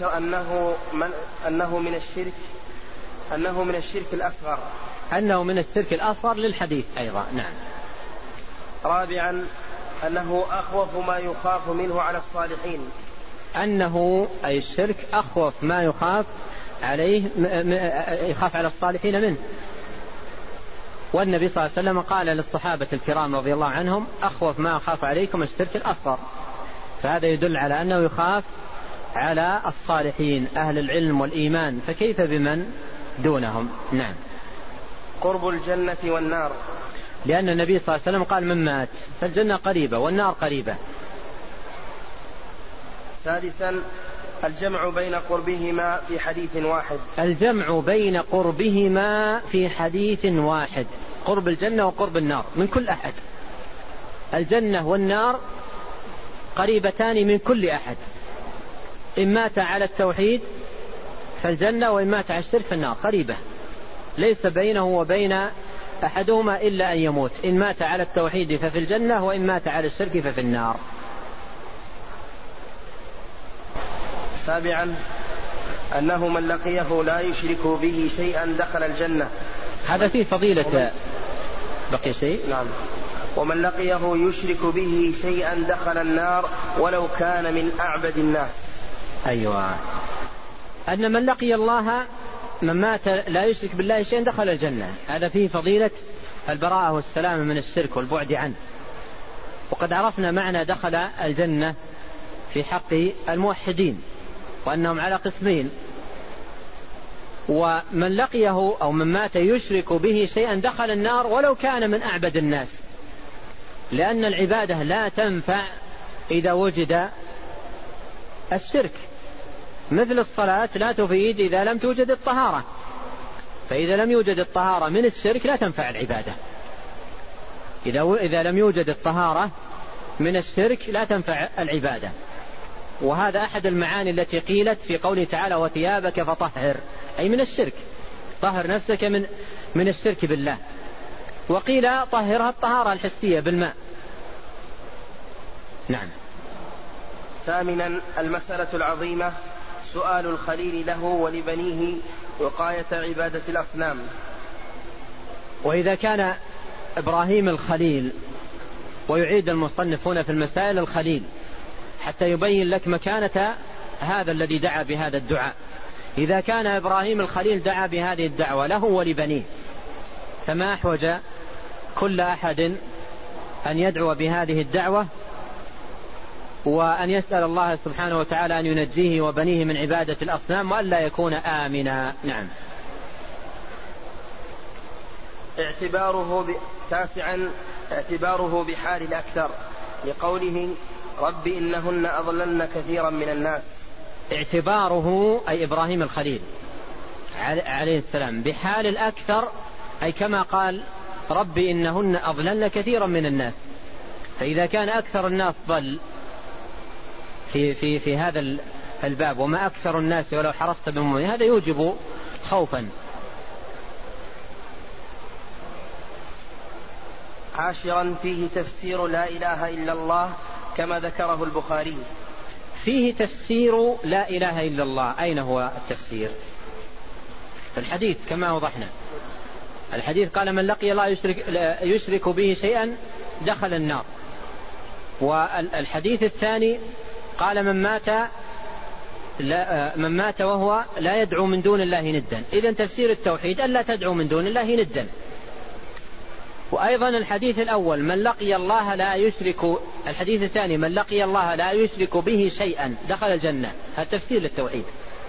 من الشرك الأصغر. أنه من الشرك الأصغر للحديث أيضا. نعم. رابعا أنه أخوف ما يخاف منه على الصالحين. أنه أي الشرك أخوف ما يخاف على الصالحين منه. والنبي صلى الله عليه وسلم قال للصحابة الكرام رضي الله عنهم: أخوف ما أخاف عليكم الشرك الأصغر. فهذا يدل على أنه يخاف على الصالحين أهل العلم والإيمان، فكيف بمن دونهم؟ نعم. قرب الجنة والنار. لأن النبي صلى الله عليه وسلم قال: من مات فالجنة قريبة والنار قريبة. سادسا الجمع بين قربهما في حديث واحد. الجمع بين قربهما في حديث واحد، قرب الجنة وقرب النار من كل أحد. الجنة والنار قريبتان من كل أحد، إن مات على التوحيد فالجنة، وإن مات على الشرك فالنار قريبة، ليس بينه وبين أحدهما إلا أن يموت. إن مات على التوحيد ففي الجنة، وإن مات على الشرك ففي النار. سابعا أنه من لقيه لا يشرك به شيئا دخل الجنة. هذا فيه فضيلة بقي شيء؟ نعم. ومن لقيه يشرك به شيئا دخل النار ولو كان من أعبد الناس. أيوة، أن من لقي الله من مات لا يشرك بالله شيئا دخل الجنة. هذا فيه فضيلة البراءة والسلامة من الشرك والبعد عنه. وقد عرفنا معنى دخل الجنة في حق الموحدين وأنهم على قسمين. ومن لقيه أو من مات يشرك به شيئا دخل النار ولو كان من أعبد الناس، لأن العبادة لا تنفع إذا وجد الشرك، مثل الصلاة لا تفيد إذا لم توجد الطهارة، فإذا لم يوجد الطهارة من الشرك لا تنفع العبادة. إذا لم يوجد الطهارة من الشرك لا تنفع العبادة. وهذا أحد المعاني التي قيلت في قوله تعالى وثيابك فطهر، أي من الشرك، طهر نفسك من الشرك بالله. وقيل طهرها الطهارة الحسية بالماء. نعم. ثامنا المسألة العظيمة سؤال الخليل له ولبنيه وقاية عبادة الأصنام. وإذا كان إبراهيم الخليل، ويعيد المصنف هنا في المسائل الخليل حتى يبين لك مكانة هذا الذي دعا بهذا الدعاء. إذا كان إبراهيم الخليل دعا بهذه الدعوة له ولبنيه، فما أحوج كل أحد أن يدعو بهذه الدعوة وأن يسأل الله سبحانه وتعالى أن ينجيه وبنيه من عبادة الأصنام وأن لا يكون آمنا. نعم. تاسعا اعتباره بحال الأكثر لقوله رب إنهن أضللن كثيرا من الناس. اعتباره أي إبراهيم الخليل عليه السلام بحال الأكثر، أي كما قال رب إنهن أضللن كثيرا من الناس. فإذا كان أكثر الناس ضل في هذا الباب، وما أكثر الناس ولو حرصت بهم، هذا يوجب خوفا. عاشرا فيه تفسير لا إله إلا الله كما ذكره البخاري. فيه تفسير لا إله إلا الله. أين هو التفسير؟ في الحديث كما وضحنا. الحديث قال من لقي الله يشرك به شيئا دخل النار. والحديث الثاني قال من مات وهو لا يدعو من دون الله ندا. إذن تفسير التوحيد ألا تدعو من دون الله ندا. وأيضا الحديث الأول من لقي الله لا يشرك، الحديث الثاني من لقي الله لا يشرك به شيئا دخل الجنة. هذا تفسير للتوحيد،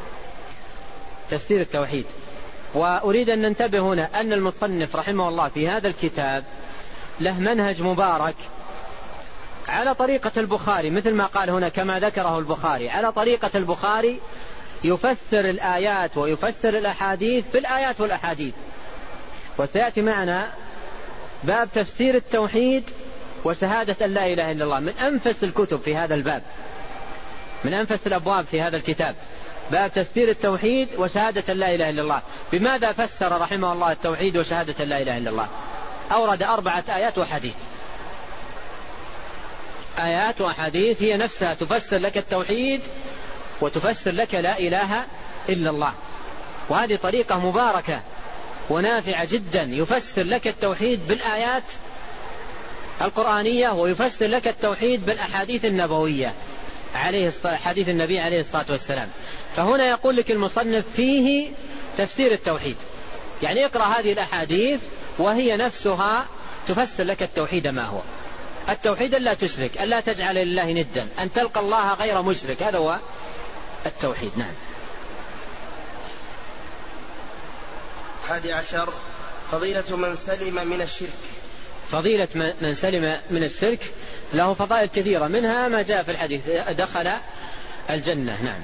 تفسير التوحيد. وأريد أن ننتبه هنا أن المصنف رحمه الله في هذا الكتاب له منهج مبارك على طريقة البخاري، مثل ما قال هنا كما ذكره البخاري، على طريقة البخاري يفسر الآيات ويفسر الأحاديث بالآيات والأحاديث. وسيأتي معنا باب تفسير التوحيد وشهادة أن لا إله إلا الله، من أنفس الكتب في هذا الباب، من أنفس الأبواب في هذا الكتاب، باب تفسير التوحيد وشهادة أن لا إله إلا الله. بماذا فسر رحمه الله التوحيد وشهادة أن لا إله إلا الله؟ أورد 4 آيات وحديث، آيات وحديث هي نفسها تفسر لك التوحيد وتفسر لك لا إله إلا الله. وهذه طريقة مباركة ونافعة جدا، يفسر لك التوحيد بالآيات القرآنية ويفسر لك التوحيد بالأحاديث النبوية حديث النبي عليه الصلاة والسلام. فهنا يقول لك المصنف فيه تفسير التوحيد، يعني اقرأ هذه الأحاديث وهي نفسها تفسر لك التوحيد ما هو. التوحيد ألا تشرك، ألا تجعل لله ندا، أن تلقى الله غير مشرك، هذا هو التوحيد. نعم. 11 فضيلة من سلم من الشرك. فضيلة من سلم من الشرك له فضائل كثيرة، منها ما جاء في الحديث دخل الجنة. نعم.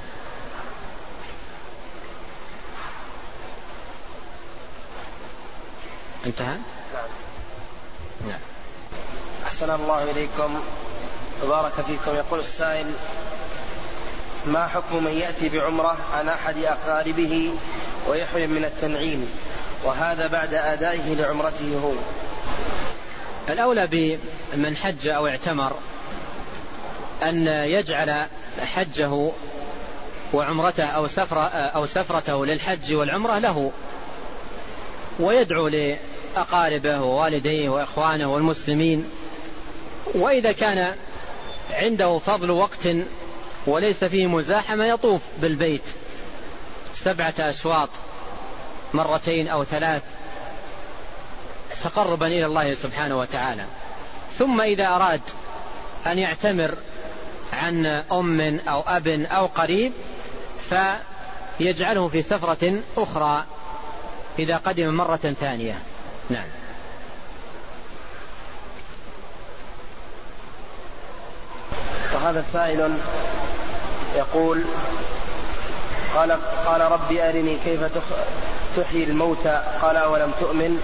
انتهى. نعم. أحسن الله إليكم وبارك فيكم. يقول السائل ما حكم من يأتي بعمرة عن أحد أقاربه ويحرم من التنعيم، وهذا بعد أدائه لعمرته هو؟ الأولى بمن حج أو اعتمر أن يجعل حجه وعمرته أو سفرته للحج والعمرة له، ويدعو أقاربه ووالديه وإخوانه والمسلمين. وإذا كان عنده فضل وقت وليس فيه مزاحمة يطوف بالبيت 7 أشواط 2 أو 3 تقربا إلى الله سبحانه وتعالى. ثم إذا أراد أن يعتمر عن أم أو أب أو قريب فيجعله في سفرة أخرى إذا قدم مرة ثانية. نعم. وهذا السائل يقول قال ربي أرني كيف تحيي الموتى قال أولم تؤمن.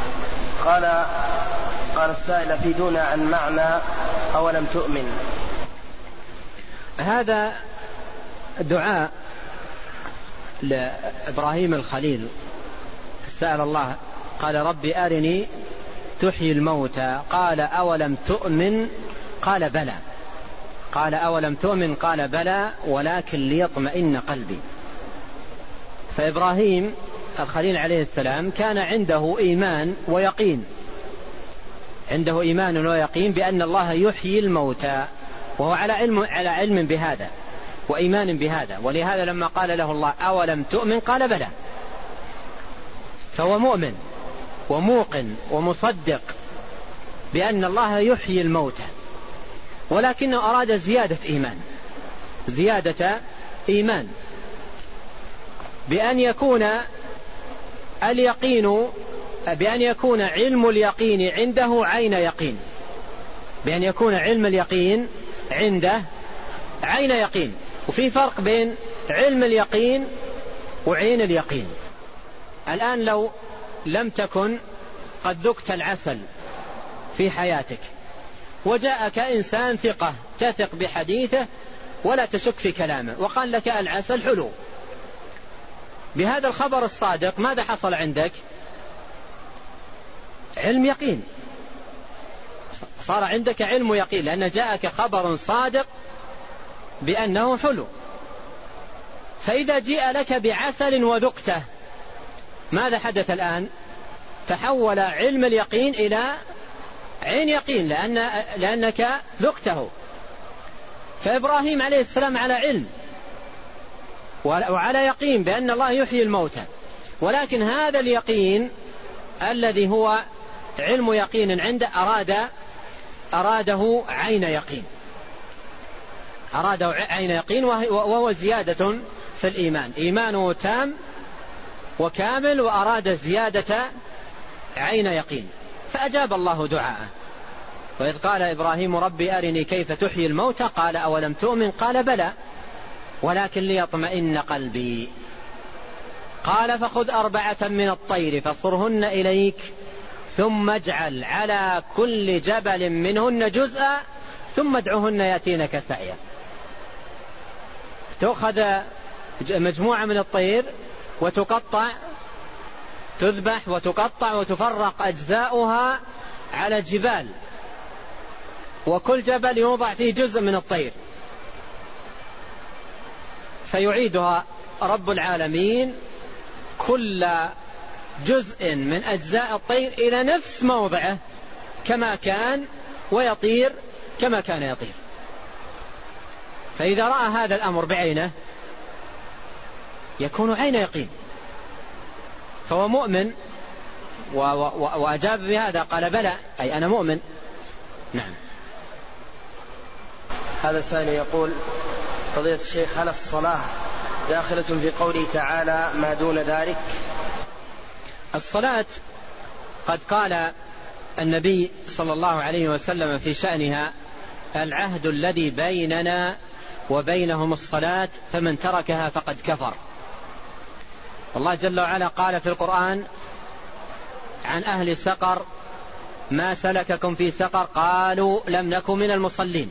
قال السائل أفيدونا عن معنى أولم تؤمن. هذا دعاء لإبراهيم الخليل سأل الله قال ربي أرني تحيي الموتى قال أولم تؤمن قال بلى. قال أولم تؤمن قال بلى ولكن ليطمئن قلبي. فإبراهيم الخليل عليه السلام كان عنده إيمان ويقين، عنده إيمان ويقين بأن الله يحيي الموتى، وهو على علم بهذا وإيمان بهذا. ولهذا لما قال له الله أولم تؤمن قال بلى، فهو مؤمن وموقن ومصدق بأن الله يحيي الموتى، ولكنه أراد زيادة إيمان بأن يكون اليقين، بأن يكون علم اليقين عنده عين يقين، بأن يكون علم اليقين عنده عين يقين. وفي فرق بين علم اليقين وعين اليقين. الآن لو لم تكن قد ذقت العسل في حياتك وجاءك إنسان ثقة تثق بحديثه ولا تشك في كلامه وقال لك العسل حلو، بهذا الخبر الصادق ماذا حصل عندك؟ علم يقين، صار عندك علم يقين لأن جاءك خبر صادق بأنه حلو. فإذا جاء لك بعسل وذقته ماذا حدث الآن؟ تحول علم اليقين إلى عين يقين لأنك ذقته. فإبراهيم عليه السلام على علم وعلى يقين بأن الله يحيي الموتى، ولكن هذا اليقين الذي هو علم يقين عنده أراده عين يقين، أراده عين يقين، وهو زيادة في الإيمان، إيمانه تام وكامل وأراد زيادة عين يقين، فأجاب الله دعاءه. وإذ قال إبراهيم ربي أرني كيف تحيي الموتى قال أولم تؤمن قال بلى ولكن ليطمئن قلبي. قال فخذ 4 من الطير فصرهن إليك ثم اجعل على كل جبل منهن جزءا ثم ادعهن يأتينك سعيا. تأخذ مجموعة من الطير وتقطع، تذبح وتقطع وتفرق أجزاؤها على جبال، وكل جبل يوضع فيه جزء من الطير، فيعيدها رب العالمين كل جزء من أجزاء الطير إلى نفس موضعه كما كان ويطير كما كان يطير. فإذا رأى هذا الأمر بعينه يكون عين يقين، فهو مؤمن وأجاب بهذا قال بلى أي أنا مؤمن. نعم. هذا السائل يقول فضيلة الشيخ هل الصلاة داخلة في قوله تعالى ما دون ذلك؟ الصلاة قد قال النبي صلى الله عليه وسلم في شأنها العهد الذي بيننا وبينهم الصلاة فمن تركها فقد كفر. الله جل وعلا قال في القرآن عن أهل السقر ما سلككم في سقر قالوا لم نكن من المصلين.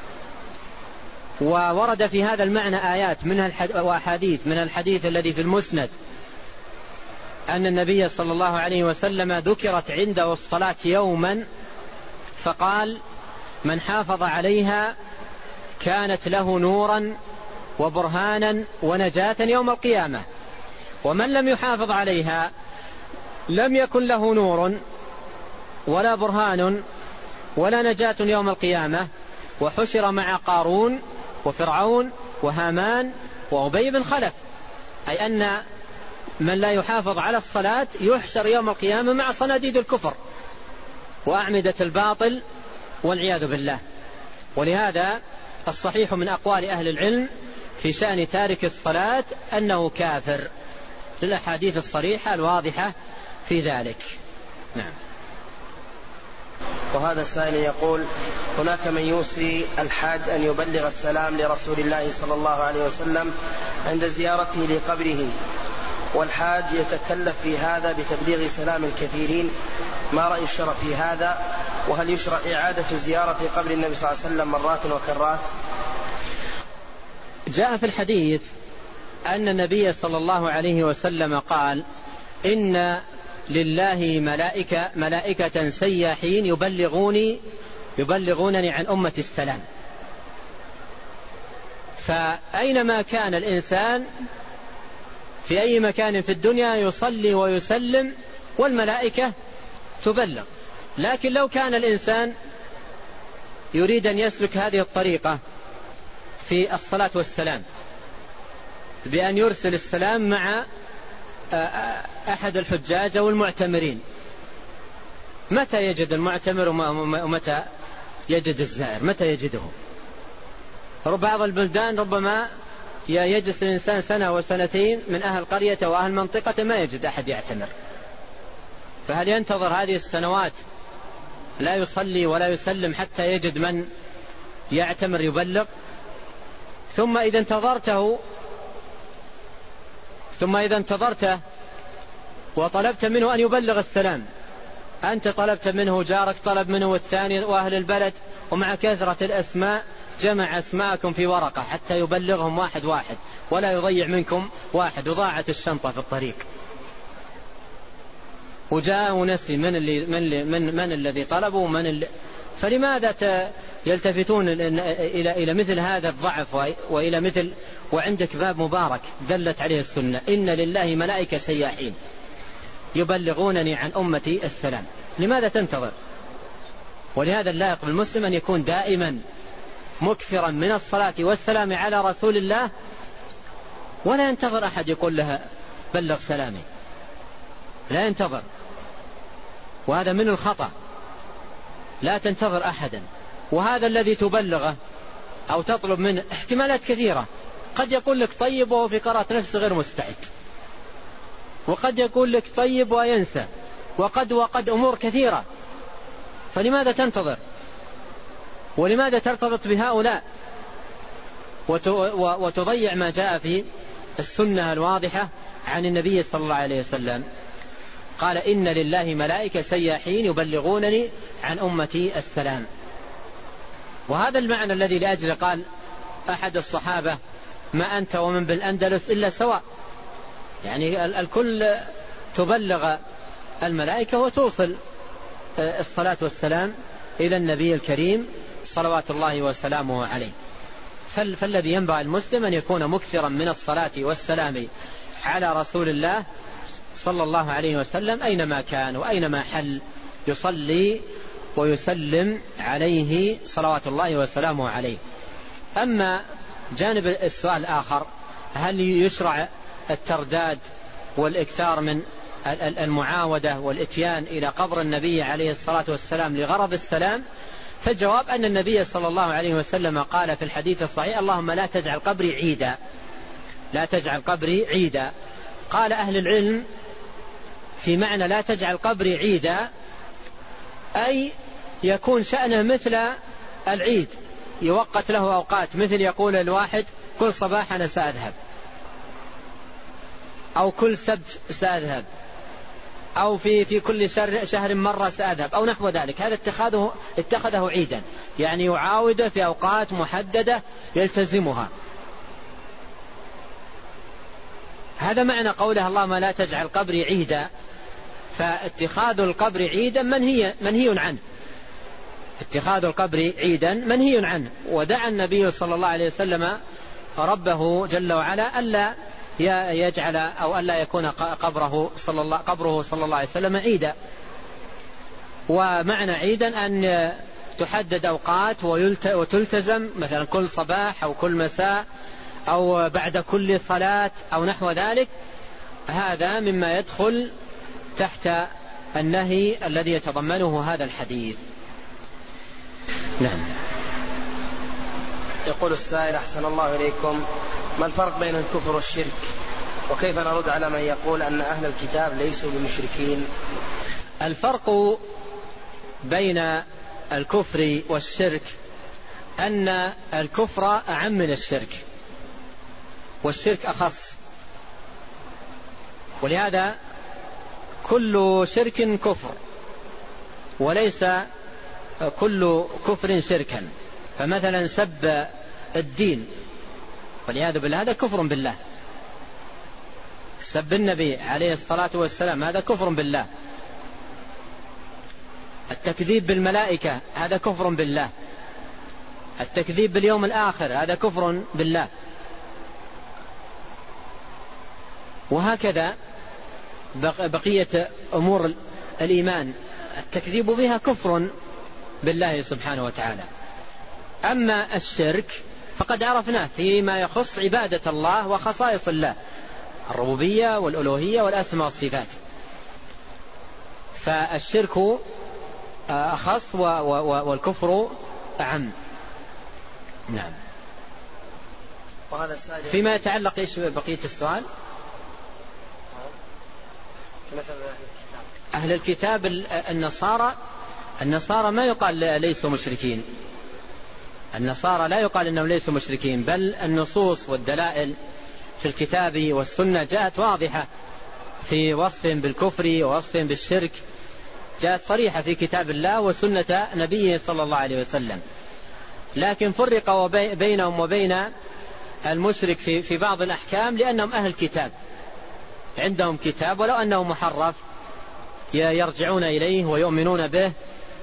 وورد في هذا المعنى آيات منها وأحاديث من الحديث الذي في المسند أن النبي صلى الله عليه وسلم ذكرت عنده الصلاة يوما فقال من حافظ عليها كانت له نورا وبرهانا ونجاة يوم القيامة، ومن لم يحافظ عليها لم يكن له نور ولا برهان ولا نجاة يوم القيامة، وحشر مع قارون وفرعون وهامان وأبي بن خلف، أي أن من لا يحافظ على الصلاة يحشر يوم القيامة مع صناديد الكفر وأعمدة الباطل والعياذ بالله. ولهذا الصحيح من أقوال أهل العلم في شأن تارك الصلاة أنه كافر، للأحاديث الصريحة الواضحة في ذلك. نعم. وهذا السائل يقول: هناك من يوصي الحاج أن يبلغ السلام لرسول الله صلى الله عليه وسلم عند زيارته لقبره، والحاج يتكلف في هذا بتبليغ سلام الكثيرين، ما رأي الشرع في هذا؟ وهل يشرع إعادة زيارة قبر النبي صلى الله عليه وسلم مرات وكرات؟ جاء في الحديث أن النبي صلى الله عليه وسلم قال: إن لله ملائكة سياحين يبلغونني عن أمة السلام. فأينما كان الإنسان في أي مكان في الدنيا يصلي ويسلم والملائكة تبلغ. لكن لو كان الإنسان يريد أن يسلك هذه الطريقة في الصلاة والسلام بأن يرسل السلام مع أحد الحجاج أو المعتمرين، متى يجد المعتمر ومتى يجد الزائر؟ متى يجده؟ بعض البلدان ربما يجلس الإنسان سنة وسنتين من أهل قرية وأهل منطقة ما يجد أحد يعتمر، فهل ينتظر هذه السنوات لا يصلي ولا يسلم حتى يجد من يعتمر يبلغ؟ ثم إذا انتظرته وطلبت منه أن يبلغ السلام، أنت طلبت منه، جارك طلب منه، والثاني، وأهل البلد، ومع كثرة الأسماء جمع أسماءكم في ورقة حتى يبلغهم واحد واحد ولا يضيع منكم واحد، وضاعت الشنطة في الطريق، وجاء ونسي من الذي طلبوا فلماذا يلتفتون إلى مثل هذا الضعف وإلى مثل، وعندك باب مبارك دلت عليه السنة: إن لله ملائكة سياحين يبلغونني عن أمتي السلام. لماذا تنتظر؟ ولهذا اللائق بالمسلم أن يكون دائما مكثرا من الصلاة والسلام على رسول الله، ولا ينتظر أحد يقول له بلغ سلامي، لا ينتظر، وهذا من الخطأ. لا تنتظر أحدا، وهذا الذي تبلغه أو تطلب منه احتمالات كثيرة، قد يقول لك طيب وهو في قراءة نفسه غير مستعد، وقد يقول لك طيب وينسى، وقد أمور كثيرة، فلماذا تنتظر؟ ولماذا ترتبط بهؤلاء وتضيع ما جاء في السنة الواضحة عن النبي صلى الله عليه وسلم؟ قال: إن لله ملائكة سياحين يبلغونني عن أمتي السلام. وهذا المعنى الذي لأجله قال أحد الصحابة: ما أنت ومن بالأندلس إلا سواء، يعني الكل تبلغ الملائكة وتوصل الصلاة والسلام إلى النبي الكريم صلوات الله وسلامه عليه. فالذي ينبغي المسلم أن يكون مكثرا من الصلاة والسلام على رسول الله صلى الله عليه وسلم أينما كان وأينما حل، يصلي ويسلم عليه صلوات الله وسلامه عليه. أما جانب السؤال الآخر: هل يشرع الترداد والإكثار من المعاودة والإتيان إلى قبر النبي عليه الصلاة والسلام لغرض السلام؟ فالجواب أن النبي صلى الله عليه وسلم قال في الحديث الصحيح: اللهم لا تجعل قبري عيدا، لا تجعل قبري عيدا. قال أهل العلم في معنى لا تجعل قبري عيدا أي يكون شأنه مثل العيد، يوقت له أوقات، مثل يقول الواحد كل صباح أنا سأذهب، أو كل سبت سأذهب، أو في كل شهر مرة سأذهب، أو نحو ذلك. هذا اتخذه عيدا، يعني يعاوده في أوقات محددة يلتزمها. هذا معنى قوله اللهم لا تجعل قبري عيدا. فاتخاذ القبر عيدا منهي عنه، اتخاذ القبر عيدا منهي عنه. ودعا النبي صلى الله عليه وسلم ربه جل وعلا ألا يجعل أو ألا يكون قبره صلى الله عليه وسلم عيدا. ومعنى عيدا أن تحدد أوقات وتلتزم، مثلا كل صباح أو كل مساء أو بعد كل صلاة أو نحو ذلك. هذا مما يدخل تحت النهي الذي يتضمنه هذا الحديث. نعم. يقول السائل: أحسن الله إليكم، ما الفرق بين الكفر والشرك؟ وكيف نرد على من يقول أن أهل الكتاب ليسوا بمشركين؟ الفرق بين الكفر والشرك أن الكفر أعم من الشرك والشرك أخص، ولهذا كل شرك كفر وليس كل كفر شركا. فمثلا سب الدين والعياذ بالله هذا كفر بالله، سب النبي عليه الصلاة والسلام هذا كفر بالله، التكذيب بالملائكة هذا كفر بالله، التكذيب باليوم الآخر هذا كفر بالله، وهكذا بقية أمور الإيمان التكذيب بها كفر بالله سبحانه وتعالى. أما الشرك فقد عرفناه فيما يخص عبادة الله وخصائص الله، الربوبية والألوهية والأسماء والصفات، فالشرك أخص والكفر أعم. نعم. فيما يتعلق إيش بقية السؤال؟ أهل الكتاب النصارى ما يقال ليسوا مشركين، النصارى لا يقال إنهم ليسوا مشركين، بل النصوص والدلائل في الكتاب والسنة جاءت واضحة في وصفهم بالكفر ووصفهم بالشرك، جاءت صريحة في كتاب الله وسنة نبيه صلى الله عليه وسلم. لكن فرق بينهم وبين المشرك في بعض الأحكام لأنهم أهل كتاب، عندهم كتاب ولو أنه محرف يرجعون إليه ويؤمنون به،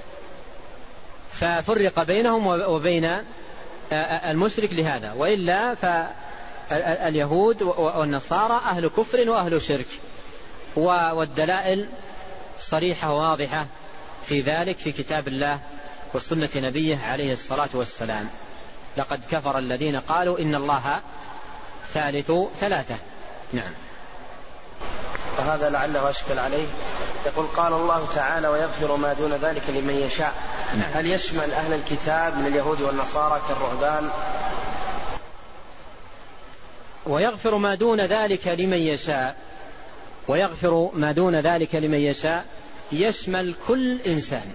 ففرق بينهم وبين المشرك لهذا. وإلا فاليهود والنصارى أهل كفر وأهل شرك، والدلائل صريحة واضحة في ذلك في كتاب الله وسنة نبيه عليه الصلاة والسلام. لقد كفر الذين قالوا إن الله ثالث ثلاثة. نعم. وهذا لعله أشكل عليه. يقول: قال الله تعالى: ويغفر ما دون ذلك لمن يشاء. نعم. هل يشمل أهل الكتاب من اليهود والنصارى كالرهبان؟ ويغفر ما دون ذلك لمن يشاء، ويغفر ما دون ذلك لمن يشاء يشمل كل إنسان.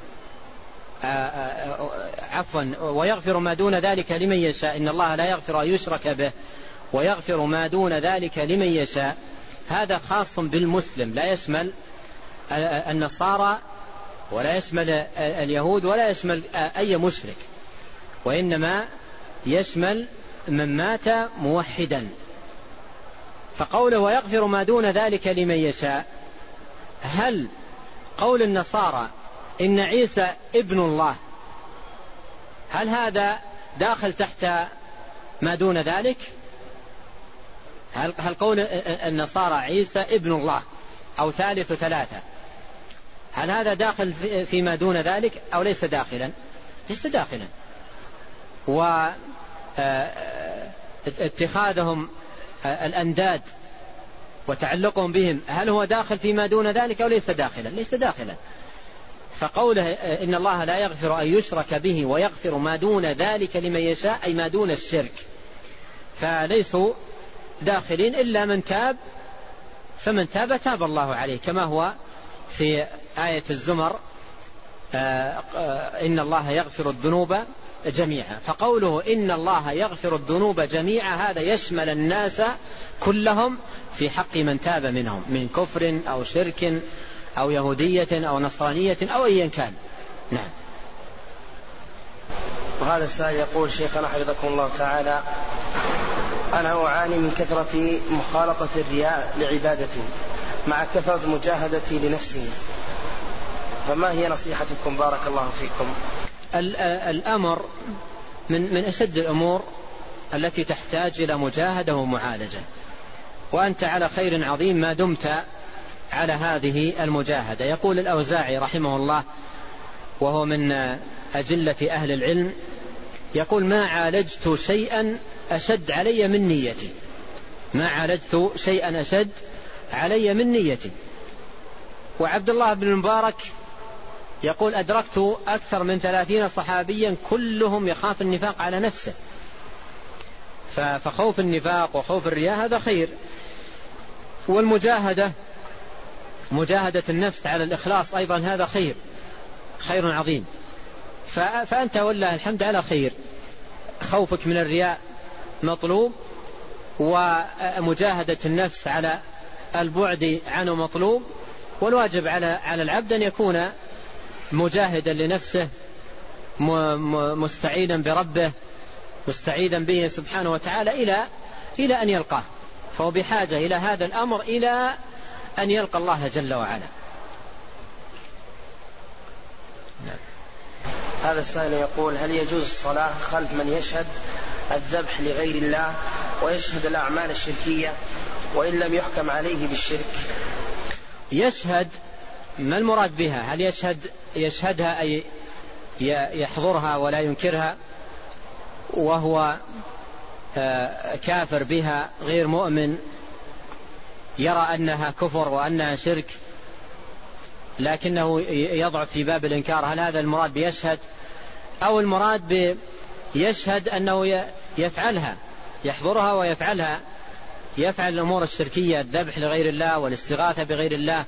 ويغفر ما دون ذلك لمن يشاء، إن الله لا يغفر أن يشرك به ويغفر ما دون ذلك لمن يشاء. هذا خاص بالمسلم، لا يشمل النصارى ولا يشمل اليهود ولا يشمل أي مشرك، وإنما يشمل من مات موحدا. فقوله ويغفر ما دون ذلك لمن يشاء، هل قول النصارى إن عيسى ابن الله هل هذا داخل تحت ما دون ذلك؟ هل قول النصارى عيسى ابن الله أو ثالث ثلاثة هل هذا داخل فيما دون ذلك أو ليس داخلا؟ ليس داخلا. واتخاذهم الأنداد وتعلقهم بهم هل هو داخل فيما دون ذلك أو ليس داخلا؟ ليس داخلا. فقوله إن الله لا يغفر أن يشرك به ويغفر ما دون ذلك لمن يشاء أي ما دون الشرك، فليسوا داخلين إلا من تاب، فمن تاب تاب الله عليه، كما هو في آية الزمر: إن الله يغفر الذنوب جميعا. فقوله إن الله يغفر الذنوب جميعا هذا يشمل الناس كلهم في حق من تاب منهم من كفر أو شرك أو يهودية أو نصرانية أو أيا كان. نعم. وهذا السائل يقول: شيخنا حفظكم الله تعالى، أنا أعاني من كثرة مخالطة الرياء لعبادتي مع كثرة مجاهدتي لنفسي، فما هي نصيحتكم بارك الله فيكم؟ الأمر من أشد الأمور التي تحتاج إلى مجاهدة ومعالجة، وأنت على خير عظيم ما دمت على هذه المجاهدة. يقول الأوزاعي رحمه الله وهو من أجلة أهل العلم، يقول: ما عالجت شيئا أشد علي من نيتي، ما عالجت شيئا أشد علي من نيتي. وعبد الله بن المبارك يقول: أدركت أكثر من 30 صحابيا كلهم يخاف النفاق على نفسه، فخوف النفاق وخوف الرياء هذا خير. والمجاهدة، مجاهدة النفس على الإخلاص أيضا هذا خير عظيم. فأنت والله الحمد على خير، خوفك من الرياء مطلوب، ومجاهدة النفس على البعد عنه مطلوب. والواجب على العبد أن يكون مجاهدا لنفسه، مستعينا بربه، مستعيدا به سبحانه وتعالى إلى أن يلقاه. فهو بحاجة إلى هذا الأمر إلى أن يلقى الله جل وعلا. هذا السائل يقول: هل يجوز الصلاة خلف من يشهد الذبح لغير الله ويشهد الأعمال الشركية وإن لم يحكم عليه بالشرك؟ يشهد، ما المراد بها؟ هل يشهدها أي يحضرها ولا ينكرها وهو كافر بها غير مؤمن، يرى أنها كفر وأنها شرك لكنه يضعف في باب الإنكار؟ هل هذا المراد بيشهد؟ أو المراد بيشهد أنه يفعلها، يحضرها ويفعلها، يفعل الأمور الشركية، الذبح لغير الله والاستغاثة بغير الله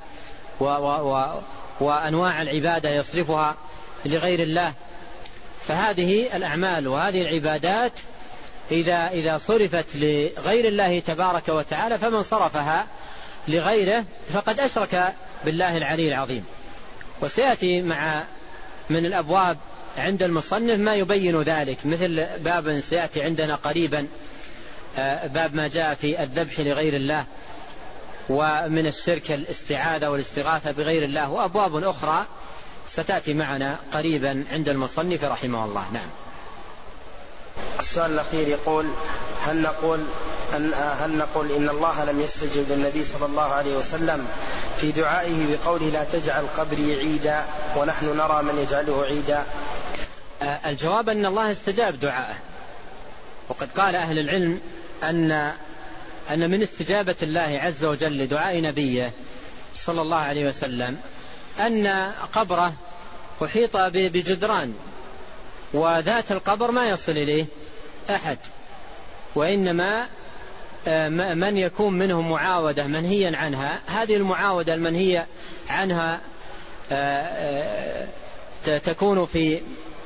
وأنواع العبادة يصرفها لغير الله. فهذه الأعمال وهذه العبادات إذا صرفت لغير الله تبارك وتعالى فمن صرفها لغيره فقد أشرك بالله العلي العظيم. وسيأتي من الأبواب عند المصنف ما يبين ذلك، مثل باب سيأتي عندنا قريبا، باب ما جاء في الذبح لغير الله، ومن الشرك الاستعاذة والاستغاثة بغير الله، وأبواب أخرى ستأتي معنا قريبا عند المصنف رحمه الله. نعم. السؤال الأخير يقول: هل نقول إن الله لم يستجب للنبي صلى الله عليه وسلم في دعائه بقوله لا تجعل قبري عيدا ونحن نرى من يجعله عيدا؟ الجواب أن الله استجاب دعائه، وقد قال أهل العلم أن من استجابة الله عز وجل لدعاء نبيه صلى الله عليه وسلم أن قبره أحيط بجدران، وذات القبر ما يصل إليه أحد، وإنما من يكون منهم معاودة منهيا عنها، هذه المعاودة المنهية عنها تكون في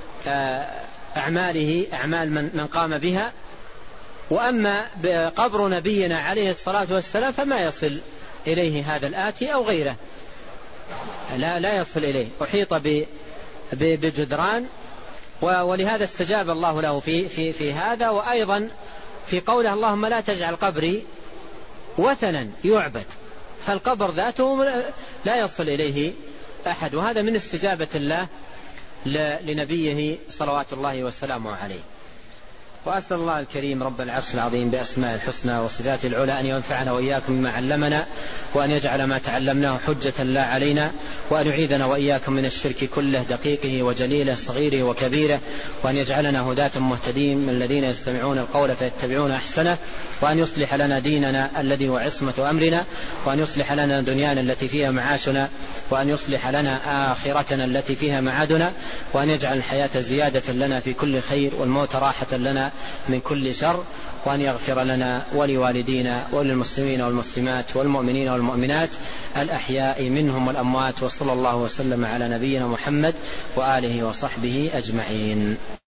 أعمال من قام بها. وأما قبر نبينا عليه الصلاة والسلام فما يصل إليه هذا الآتي أو غيره، لا يصل إليه، أحيط بجدران. ولهذا استجاب الله له في هذا، وأيضا في قوله اللهم لا تجعل قبري وثنا يعبد، فالقبر ذاته لا يصل إليه أحد، وهذا من استجابة الله لنبيه صلوات الله وسلامه عليه. وأسأل الله الكريم رب العرش العظيم بأسماء الحسنى وصفات العلى أن ينفعنا وإياكم بما علمنا، وأن يجعل ما تعلمناه حجة لا علينا، وأن يعيذنا وإياكم من الشرك كله دقيقه وجليله صغيره وكبيره، وأن يجعلنا هداة مهتدين من الذين يستمعون القول فيتبعون أحسنه، وأن يصلح لنا ديننا الذي هو عصمة أمرنا، وأن يصلح لنا دنيانا التي فيها معاشنا، وأن يصلح لنا آخرتنا التي فيها معادنا، وأن يجعل الحياة زيادة لنا في كل خير والموت راحة لنا من كل شر، وأن يغفر لنا ولوالدينا وللمسلمين والمسلمات والمؤمنين والمؤمنات الأحياء منهم والأموات. وصلى الله وسلم على نبينا محمد وآله وصحبه أجمعين.